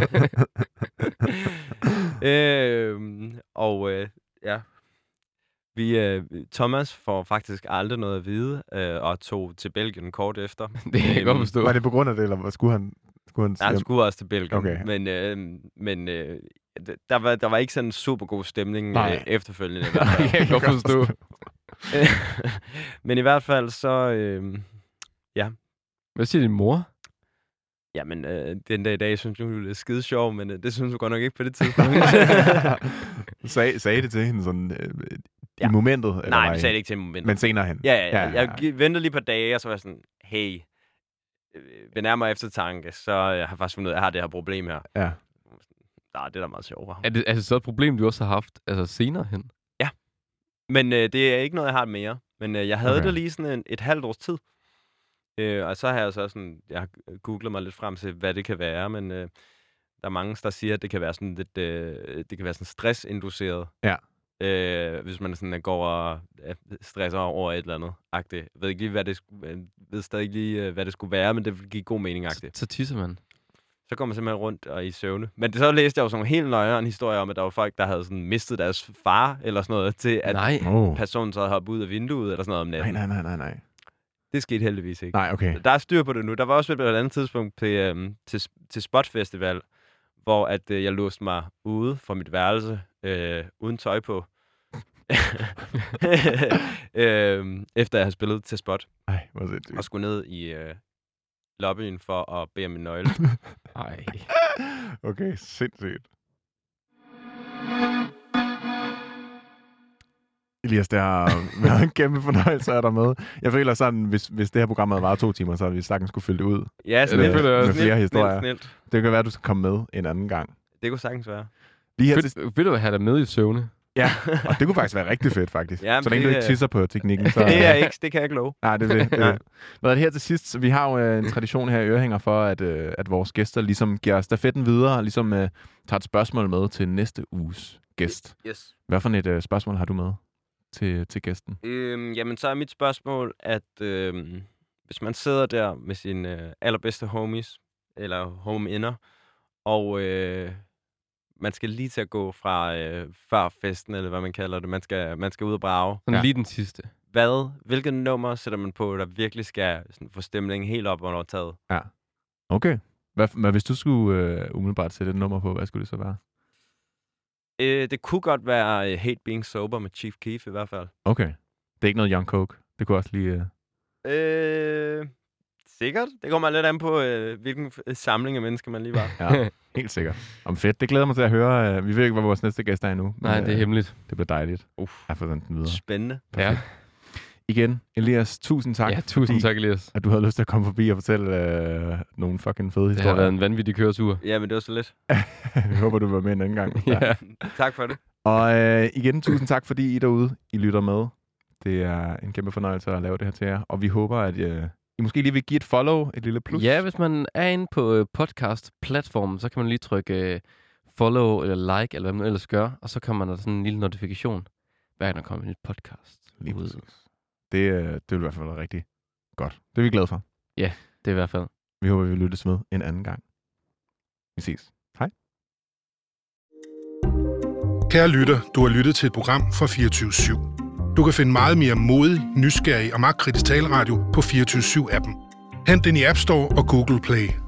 øhm, og øh, ja, Vi, øh, Thomas får faktisk aldrig noget at vide, øh, og tog til Belgien kort efter. Det kan jeg godt forstå. Var det på grund af det, eller skulle han... Skulle han, Nej, han skulle også til Belgien, Okay. men, øh, men øh, der, var, der var ikke sådan en super god stemning øh, efterfølgende. Det kan jeg godt forstå. Men i hvert fald så... Øh, ja. Hvad siger din mor? Jamen, øh, den dag i dag synes hun, det er skide sjov, men øh, det synes hun godt nok ikke på det tidspunkt. Sag, sagde det til hende sådan øh, i Ja. momentet? Eller Nej, var vi I- sagde det ikke til momentet. Men senere hen? Ja, ja, ja. Ja, ja, ja. Jeg gi- ventede lige på dage, og så var jeg sådan, hey, øh, ved nærmere eftertanke, så øh, jeg har faktisk fundet ud af, at jeg har det her problem her. Ja. Nej, det er da meget sjovere. Er det, er det så et problem, du også har haft altså senere hen? Men øh, det er ikke noget, jeg har mere. Men øh, jeg havde Okay. okay. det lige sådan en, et halvt års tid. Øh, og så har jeg så sådan, jeg har googlet mig lidt frem til, hvad det kan være, men øh, der er mange, der siger, at det kan være sådan lidt, øh, det kan være sådan stressinduceret. Ja. Øh, hvis man sådan går og øh, stresser over et eller andet agtigt. Jeg ved ikke lige, hvad det, sk- jeg ved stadig ikke lige, øh, hvad det skulle være, men det vil give god mening agtigt. Så tisser man. Så går man simpelthen rundt og i søvne. Men det, så læste jeg jo sådan nogle helt nøjere historie om, at der var folk, der havde sådan mistet deres far, eller sådan noget, til at Nej. Oh. personen så havde hoppet ud af vinduet, eller sådan noget om Nej, natten. nej, nej, nej, nej. Det skete heldigvis ikke. Nej, okay. Der er styr på det nu. Der var også et andet tidspunkt til, øhm, til, til Spot Festival, hvor at, øh, jeg låste mig ude fra mit værelse, øh, uden tøj på. øhm, efter jeg havde spillet til Spot, Ej, hvor sindssygt. og skulle ned i øh, lobbyen for at bede om min nøgle. Ej. Okay, sindssygt. Elias, det har været en kæmpe fornøjelse at have dig med. Jeg føler sådan, hvis, hvis det her program havde varet to timer, så havde vi sagtens kunne fylde det ud. Ja, det snilt. føler jeg også. Med flere Snilt, historier. snilt, snilt. Det kan være, at du skal komme med en anden gang. Det kunne sagtens være. Lige her til, Fedt, vil du have dig med i søvne? ja, og det kunne faktisk være rigtig fedt, faktisk. Jamen, så længe det du ikke er- tisser på teknikken. Så, Det, er ikke, det kan jeg ikke love. Nej, det er det. det, er Nej. det. Hvad er det her til sidst? Så vi har jo øh, en tradition her i Ørehænger for, at, øh, at vores gæster ligesom giver stafetten videre, og ligesom øh, tager et spørgsmål med til næste uges gæst. Yes. Hvad for et øh, spørgsmål har du med til, til gæsten? Øhm, jamen, så er mit spørgsmål, at øhm, hvis man sidder der med sine øh, allerbedste homies, eller homeinder, og øh, man skal lige til at gå fra øh, før festen, eller hvad man kalder det, man skal, man skal ud og brage. Sådan Ja. ja. lige den sidste. Hvad, hvilket nummer sætter man på, der virkelig skal sådan, få stemningen helt op under taget? Okay. Hvad, hvad hvis du skulle øh, umiddelbart sætte et nummer på, hvad skulle det så være? Øh, det kunne godt være uh, Hate Being Sober med Chief Keef i hvert fald. Okay. Det er ikke noget Young Coke. Det kunne også lige... Øh... Øh, sikkert. Det kommer lidt an på, øh, hvilken f- samling af mennesker man lige var. Ja, helt sikkert. Om fedt. Det glæder mig til at høre. Øh, Vi ved ikke, hvad vores næste gæst er endnu. men, Nej, det er øh, hemmeligt. Det bliver dejligt. Uff. Jeg får sendt den videre. Spændende. Ja. Igen, Elias, tusind tak. Ja, tusind tak, Elias. At du havde lyst til at komme forbi og fortælle øh, nogle fucking fede Det har historier. været en vanvittig køretur. Ja, men det var så lidt. Jeg håber, du var med en anden gang. Ja. Tak for det. Og øh, igen, tusind tak, fordi I derude, I lytter med. Det er en kæmpe fornøjelse at lave det her til jer. Og vi håber, at øh, I måske lige vil give et follow, et lille plus. Ja, hvis man er inde på øh, podcast-platformen, så kan man lige trykke øh, follow eller like, eller hvad man ellers gør, og så kommer der sådan en lille notifikation, hver gang der kommer en nyt podcast. Lige ud. præcis. Det, øh, det vil i hvert fald være rigtig godt. Det er vi glade for. Det er i hvert fald. Vi håber, vi lyttes med en anden gang. Vi ses. Hej. Kære lytter, du har lyttet til et program fra fireogtyve syv. Du kan finde meget mere modig, nysgerrig og magtkritisk taleradio på fireogtyve syv appen. Hent den i App Store og Google Play.